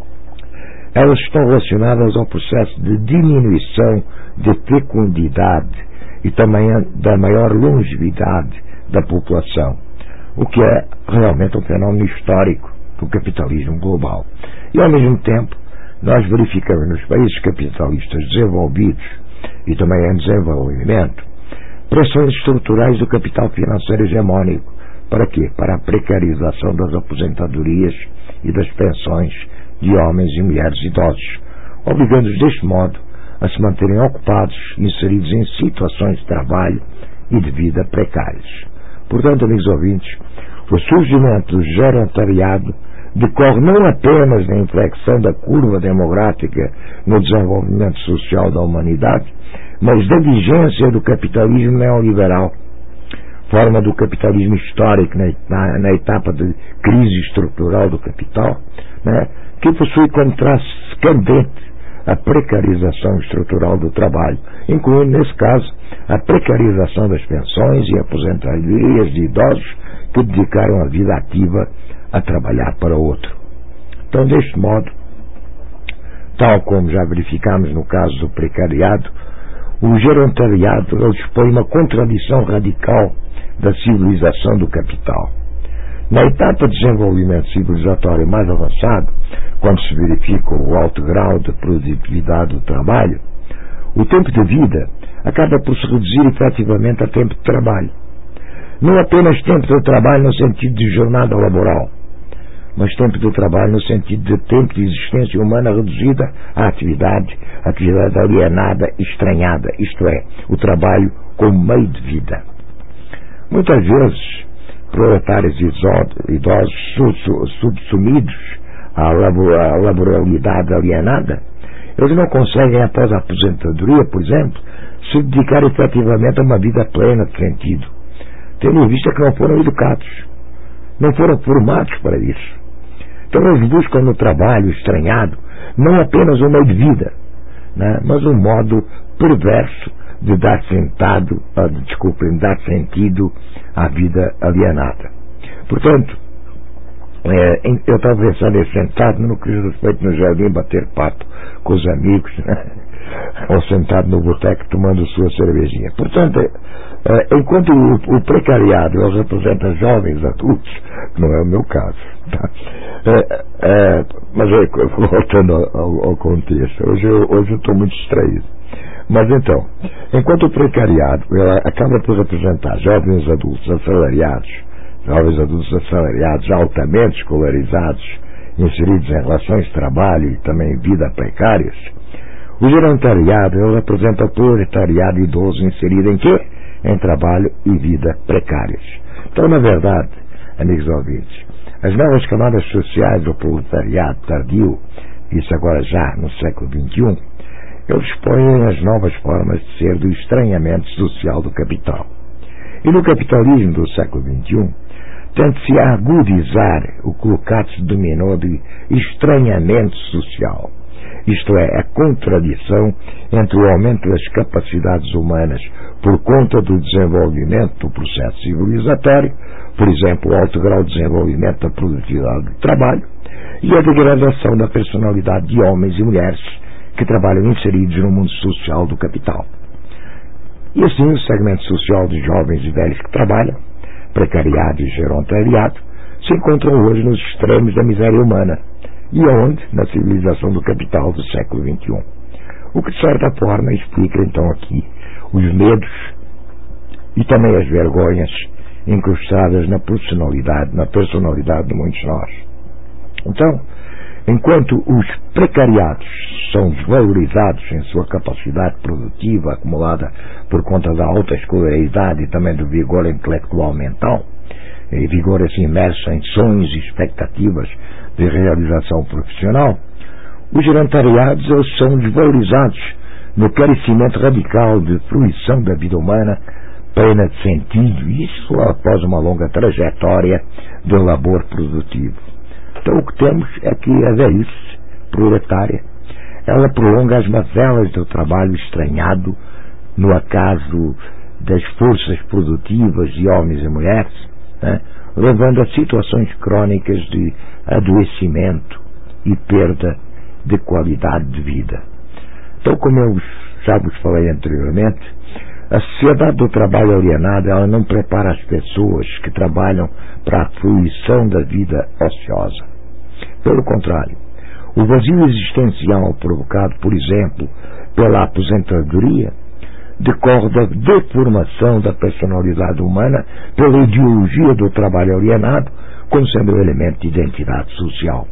elas estão relacionadas ao processo de diminuição de fecundidade e também da maior longevidade da população, o que é realmente um fenómeno histórico do capitalismo global. E, ao mesmo tempo, nós verificamos nos países capitalistas desenvolvidos e também em desenvolvimento pressões estruturais do capital financeiro hegemónico. Para quê? Para a precarização das aposentadorias e das pensões de homens e mulheres idosos, obrigando-os deste modo a se manterem ocupados, inseridos em situações de trabalho e de vida precárias. Portanto, amigos ouvintes, o surgimento do gerontariado decorre não apenas da inflexão da curva demográfica no desenvolvimento social da humanidade, mas da vigência do capitalismo neoliberal, forma do capitalismo histórico na, na, na etapa de crise estrutural do capital, né, que possui como traço candente a precarização estrutural do trabalho, incluindo, nesse caso, a precarização das pensões e aposentadorias de idosos que dedicaram a vida ativa a trabalhar para outro. Então, deste modo, tal como já verificamos no caso do precariado, o gerontariado expõe uma contradição radical da civilização do capital. Na etapa de desenvolvimento civilizatório mais avançado, quando se verifica o alto grau de produtividade do trabalho, o tempo de vida acaba por se reduzir efetivamente a tempo de trabalho. Não apenas tempo de trabalho no sentido de jornada laboral, mas tempo de trabalho no sentido de tempo de existência humana reduzida à atividade, atividade alienada, estranhada, isto é, o trabalho como meio de vida. Muitas vezes, proletários idosos subsumidos à laboralidade alienada, eles não conseguem, após a aposentadoria, por exemplo, se dedicar efetivamente a uma vida plena de sentido, tendo em vista que não foram educados, não foram formados para isso. Então eles buscam no trabalho estranhado não apenas um meio de vida, né, mas um modo perverso de dar sentado, uh, desculpem, dar sentido à vida alienada. Portanto, é, eu estava pensando em sentado no que diz respeito no jardim, bater papo com os amigos, né? Ou sentado no boteco tomando sua cervejinha. Portanto, é, enquanto o, o precariado ele representa jovens adultos, que não é o meu caso, tá? é, é, mas é, voltando ao, ao contexto, hoje eu hoje eu estou muito distraído. Mas então, enquanto o precariado ela acaba por representar jovens adultos assalariados, jovens adultos assalariados altamente escolarizados, inseridos em relações de trabalho e também vida precárias, o gerontariado ele representa o proletariado idoso inserido em quê? Em trabalho e vida precárias. Então, na verdade, amigos ouvintes, as novas camadas sociais do proletariado tardio, isso agora já no século vinte e um, eles expõem as novas formas de ser do estranhamento social do capital. E no capitalismo do século vinte e um, tenta-se a agudizar o que se denominou de estranhamento social, isto é, a contradição entre o aumento das capacidades humanas por conta do desenvolvimento do processo civilizatório, por exemplo, o alto grau de desenvolvimento da produtividade do trabalho, e a degradação da personalidade de homens e mulheres que trabalham inseridos no mundo social do capital. E assim o segmento social de jovens e velhos que trabalham, precariado e gerontariado, se encontram hoje nos extremos da miséria humana. E onde? Na civilização do capital do século vinte e um. O que, de certa forma, explica, então, aqui os medos e também as vergonhas incrustadas na personalidade, na personalidade de muitos de nós. Então, enquanto os precariados são desvalorizados em sua capacidade produtiva acumulada por conta da alta escolaridade e também do vigor intelectual mental, e vigor assim imerso em sonhos e expectativas de realização profissional, os gerontariados eles são desvalorizados no carecimento radical de fruição da vida humana plena de sentido, isso após uma longa trajetória do labor produtivo. Então o que temos é que a velhice proletária ela prolonga as mazelas do trabalho estranhado no acaso das forças produtivas de homens e mulheres, né, levando a situações crônicas de adoecimento e perda de qualidade de vida. Então, como eu já vos falei anteriormente, a sociedade do trabalho alienado ela não prepara as pessoas que trabalham para a fruição da vida ociosa. Pelo contrário, o vazio existencial provocado, por exemplo, pela aposentadoria, decorre da deformação da personalidade humana pela ideologia do trabalho alienado como sendo um elemento de identidade social.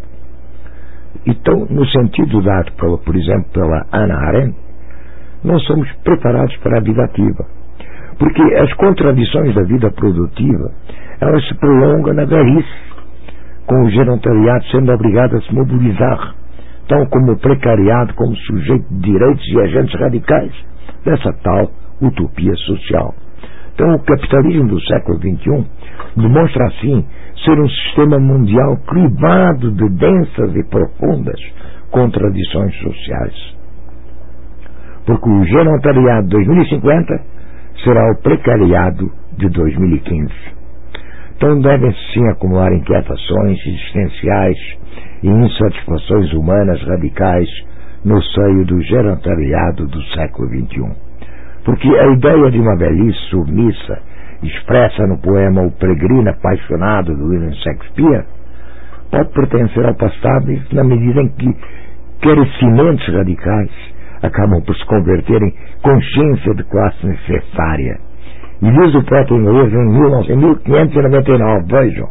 Então, no sentido dado, pela, por exemplo, pela Hannah Arendt, não somos preparados para a vida ativa, porque as contradições da vida produtiva elas se prolongam na velhice, com o gerontariado sendo obrigado a se mobilizar, tal como o precariado como sujeito de direitos e agentes radicais dessa tal utopia social. Então o capitalismo do século vinte e um demonstra assim ser um sistema mundial cribado de densas e profundas contradições sociais. Porque o gerontariado de dois mil e cinquenta será o precariado de dois mil e quinze. Então devem-se sim acumular inquietações existenciais e insatisfações humanas radicais no seio do gerontariado do século vinte e um. Porque a ideia de uma velhice submissa, expressa no poema O Peregrino Apaixonado de William Shakespeare, pode pertencer ao passado na medida em que carecimentos radicais acabam por se converter em consciência de classe necessária. E diz o poeta inglês em mil quinhentos e noventa e nove, vejam,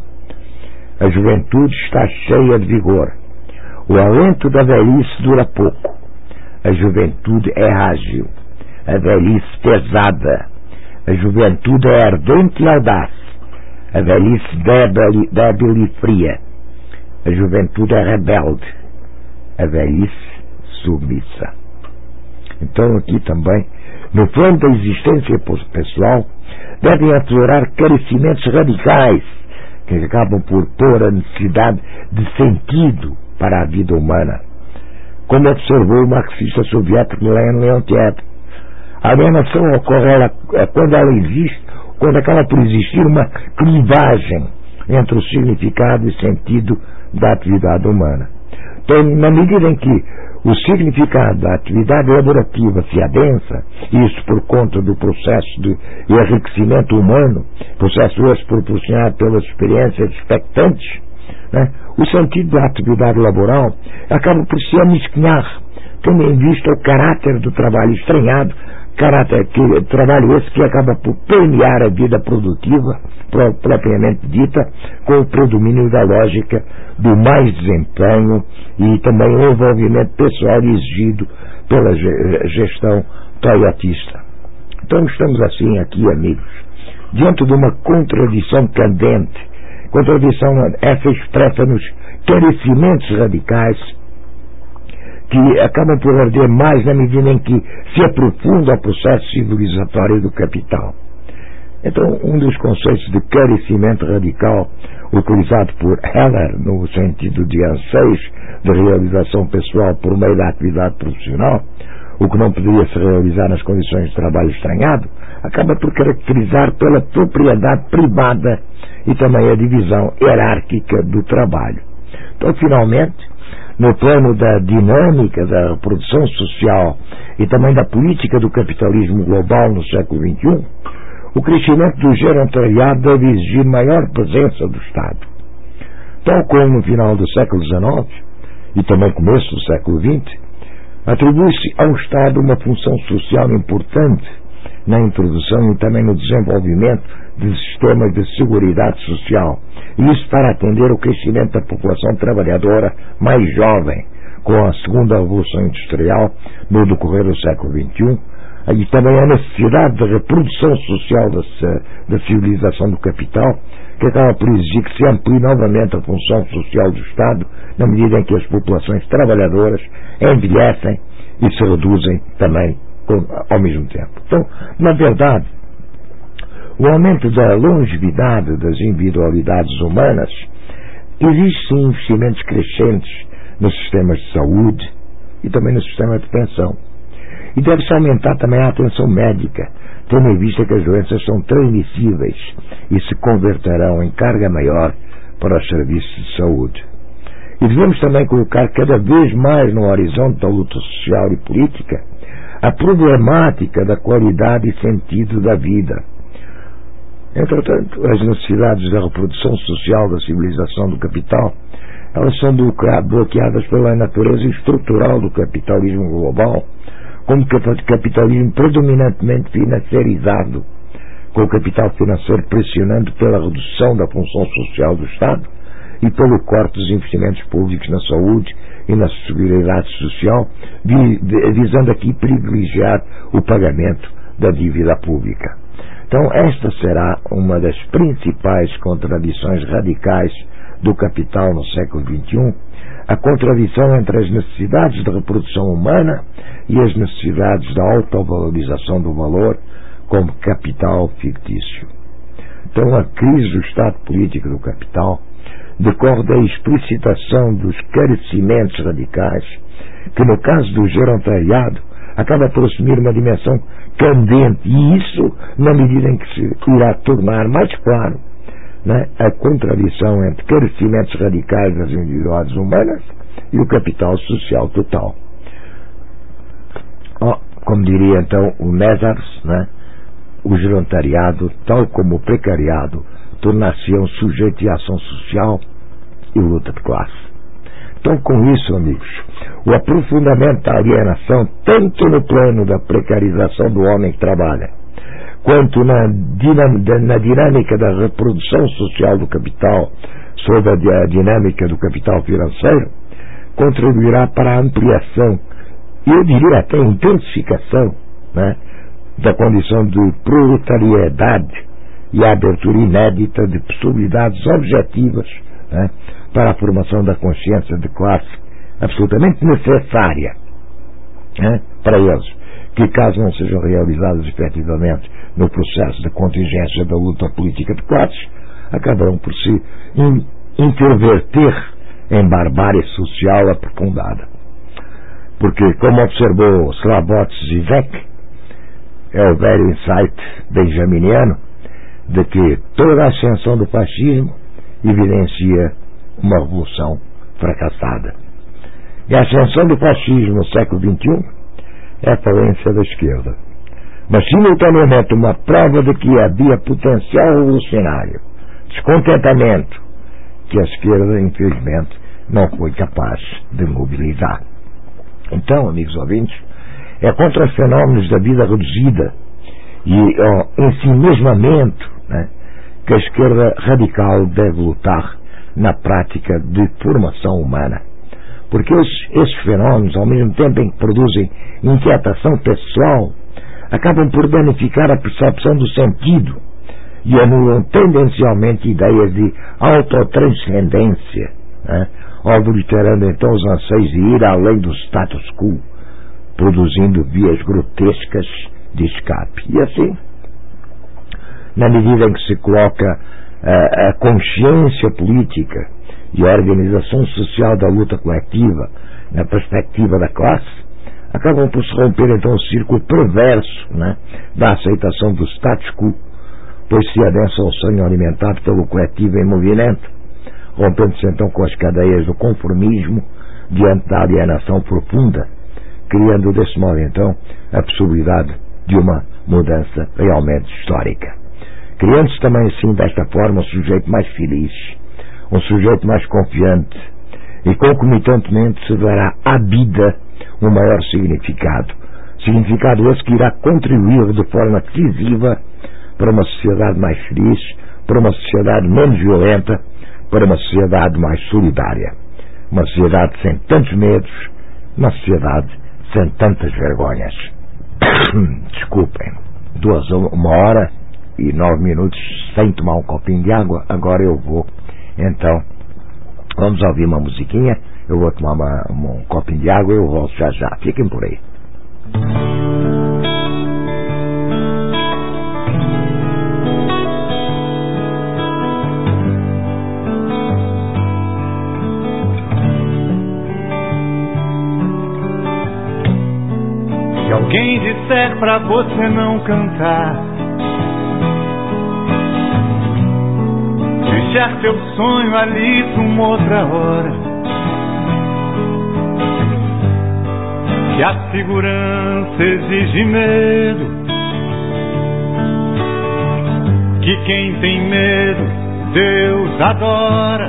a juventude está cheia de vigor, o alento da velhice dura pouco, a juventude é ágil, a velhice pesada, a juventude é ardente e audaz, a velhice débil, débil e fria, a juventude é rebelde, a velhice submissa. Então aqui também, no plano da existência pessoal, devem aflorar carecimentos radicais que acabam por pôr a necessidade de sentido para a vida humana. Como observou o marxista soviético Milan Leontiev, a alienação ocorre ela, quando ela existe, quando acaba por existir uma clivagem entre o significado e sentido da atividade humana. Então, na medida em que o significado da atividade laborativa se adensa, isso por conta do processo de enriquecimento humano, processo esse proporcionado pelas experiências expectantes, né, o sentido da atividade laboral acaba por se amesquinhar, tendo em vista o caráter do trabalho estranhado, caráter que, trabalho esse que acaba por permear a vida produtiva, propriamente dita, com o predomínio da lógica do mais desempenho e também o envolvimento pessoal exigido pela gestão toyotista. Então estamos assim aqui, amigos, diante de uma contradição candente, contradição essa expressa nos carecimentos radicais que acabam por arder mais na medida em que se aprofunda o processo civilizatório do capital. Então, um dos conceitos de carecimento radical utilizado por Heller no sentido de anseios de realização pessoal por meio da atividade profissional, o que não poderia se realizar nas condições de trabalho estranhado, acaba por caracterizar pela propriedade privada e também a divisão hierárquica do trabalho. Então, finalmente, no plano da dinâmica da produção social e também da política do capitalismo global no século vinte e um, o crescimento do gerontariado deve exigir maior presença do Estado. tal como no final do século dezenove e também começo do século vinte, atribui-se ao Estado uma função social importante na introdução e também no desenvolvimento de sistemas de seguridade social, e isso para atender o crescimento da população trabalhadora mais jovem com a segunda revolução industrial no decorrer do século vinte e um, e também a necessidade de reprodução social da, da civilização do capital, que acaba por exigir que se amplie novamente a função social do Estado na medida em que as populações trabalhadoras envelhecem e se reduzem também ao mesmo tempo. Então, na verdade, o aumento da longevidade das individualidades humanas exige sim investimentos crescentes nos sistemas de saúde e também no sistema de pensão. E deve-se aumentar também a atenção médica, tendo em vista que as doenças são transmissíveis e se converterão em carga maior para os serviços de saúde. E devemos também colocar cada vez mais no horizonte da luta social e política a problemática da qualidade e sentido da vida. Entretanto, as necessidades da reprodução social da civilização do capital, elas são bloqueadas pela natureza estrutural do capitalismo global, como capitalismo predominantemente financiarizado, com o capital financeiro pressionando pela redução da função social do Estado e pelo corte dos investimentos públicos na saúde e na seguridade social, visando aqui privilegiar o pagamento da dívida pública. Então, esta será uma das principais contradições radicais do capital no século vinte e um, a contradição entre as necessidades de reprodução humana e as necessidades da autovalorização do valor como capital fictício. Então, a crise do Estado político do capital decorre da explicitação dos carecimentos radicais, que no caso do gerontariado acaba por assumir uma dimensão candente, e isso na medida em que se irá tornar mais claro, né, a contradição entre carecimentos radicais das individualidades humanas e o capital social total. Oh, como diria então o Mésaros, né, o gerontariado, tal como o precariado, tornar-se-ão sujeito de ação social e luta de classe. Então, com isso, amigos, o aprofundamento da alienação, tanto no plano da precarização do homem que trabalha, quanto na, na dinâmica da reprodução social do capital, sob a dinâmica do capital financeiro, contribuirá para a ampliação, e eu diria até intensificação, né, da condição de proletariedade e a abertura inédita de possibilidades objetivas, né, para a formação da consciência de classe absolutamente necessária, né, para eles, que caso não sejam realizadas efetivamente no processo de contingência da luta política de classes, acabarão por se in, interverter em barbárie social aprofundada. Porque, como observou Slavoj Zizek, é o velho insight benjaminiano de que toda a ascensão do fascismo evidencia uma revolução fracassada. E a ascensão do fascismo no século vinte e um é a falência da esquerda, mas simultaneamente uma prova de que havia potencial revolucionário, descontentamento que a esquerda infelizmente não foi capaz de mobilizar. Então, amigos ouvintes, é contra os fenómenos da vida reduzida e o ensimesmamento, né, que a esquerda radical deve lutar na prática de formação humana. Porque esses, esses fenómenos, ao mesmo tempo em que produzem inquietação pessoal, acabam por danificar a percepção do sentido e anulam tendencialmente ideias de autotranscendência, né, obliterando então os anseios de ir além do status quo, produzindo vias grotescas de escape. E assim, na medida em que se coloca a, a consciência política e a organização social da luta coletiva na perspectiva da classe, acabam por se romper então o círculo perverso, né, da aceitação do status quo, pois se adensa ao sonho alimentado pelo coletivo em movimento, rompendo-se então com as cadeias do conformismo diante da alienação profunda, criando desse modo então a possibilidade de uma mudança realmente histórica. Criando-se também assim desta forma o sujeito mais feliz, um sujeito mais confiante e concomitantemente se dará à vida um maior significado. Significado esse que irá contribuir de forma decisiva para uma sociedade mais feliz, para uma sociedade menos violenta, para uma sociedade mais solidária. Uma sociedade sem tantos medos, uma sociedade sem tantas vergonhas. Desculpem, duas, uma hora e nove minutos sem tomar um copinho de água. Agora eu vou, então, vamos ouvir uma musiquinha. Eu vou tomar uma, um copinho de água e eu volto já já. Fiquem por aí. Se alguém disser pra você não cantar, deixar seu sonho ali pra uma outra hora, que a segurança exige medo, que quem tem medo Deus adora.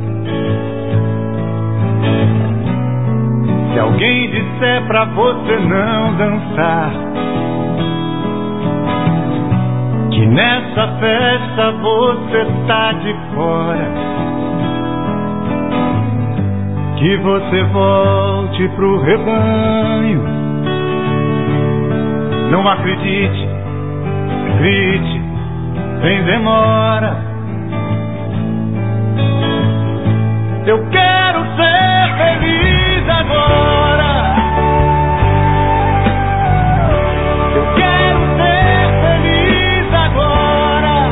Se alguém disser pra você não dançar, que nessa festa você tá de fora, que você volte pro rebanho, não acredite, grite, sem demora. Eu quero ser feliz agora. Eu quero ser feliz agora.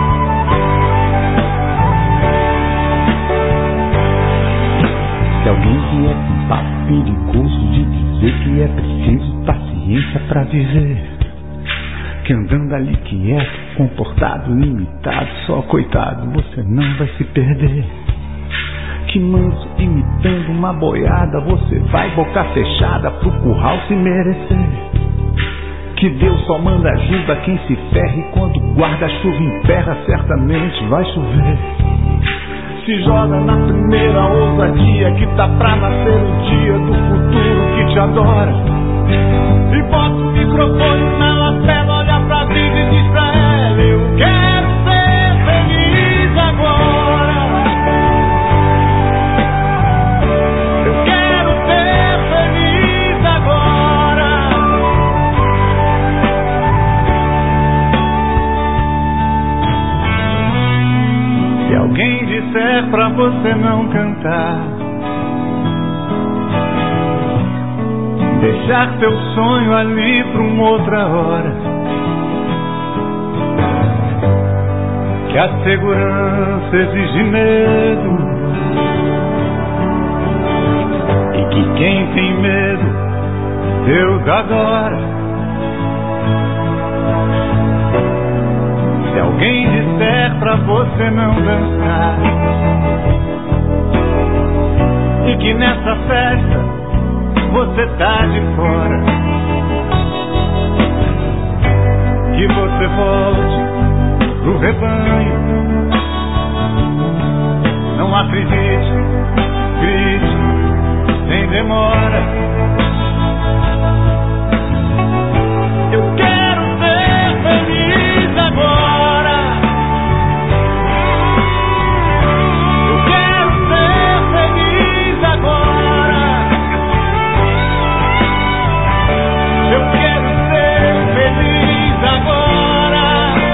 Se alguém vier com papo perigoso de dizer que é preciso paciência pra viver, que andando ali quieto, comportado, limitado, só coitado, você não vai se perder. Que manso, imitando uma boiada, você vai boca fechada pro curral se merecer. Que Deus só manda ajuda quem se ferre, quando guarda-chuva emperra, certamente vai chover. Se joga na primeira ousadia, que tá pra nascer o dia do futuro que te adora. E bota o microfone na lapela, olha pra vida e diz pra ela: eu quero ser feliz agora. Eu quero ser feliz agora. Se alguém disser pra você não cantar, deixar teu sonho ali pra uma outra hora, que a segurança exige medo, e que quem tem medo Deus adora. Se alguém disser pra você não dançar, e que nessa festa você tá de fora, que você volte pro rebanho, não acredite, grite, sem demora. Eu quero ser feliz agora. Eu quero ser feliz agora. Eu quero ser feliz agora.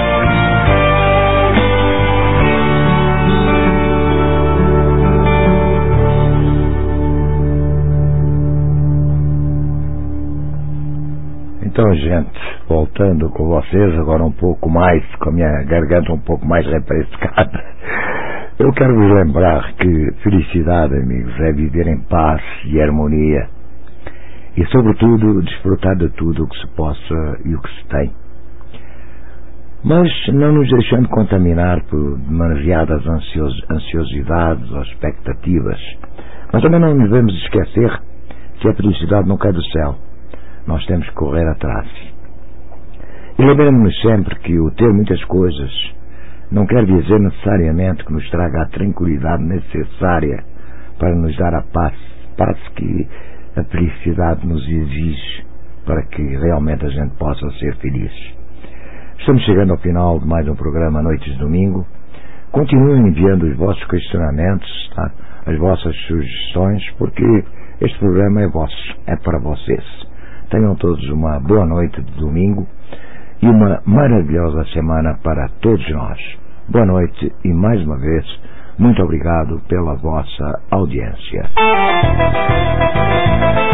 Então, gente, voltando com vocês agora um pouco mais, com a minha garganta um pouco mais refrescada, eu quero vos lembrar que felicidade, amigos, é viver em paz e harmonia e, sobretudo, desfrutar de tudo o que se possa e o que se tem, mas não nos deixando contaminar por demasiadas ansios, ansiosidades ou expectativas. Mas também não nos devemos esquecer que a felicidade não cai do céu. Nós temos que correr atrás. E lembremos-nos sempre que o ter muitas coisas não quer dizer necessariamente que nos traga a tranquilidade necessária para nos dar a paz, paz que a felicidade nos exige para que realmente a gente possa ser feliz. Estamos chegando ao final de mais um programa Noites de Domingo. Continuem enviando os vossos questionamentos, tá? As vossas sugestões, porque este programa é vosso, é para vocês. Tenham todos uma boa noite de domingo e uma maravilhosa semana para todos nós. Boa noite e, mais uma vez, muito obrigado pela vossa audiência.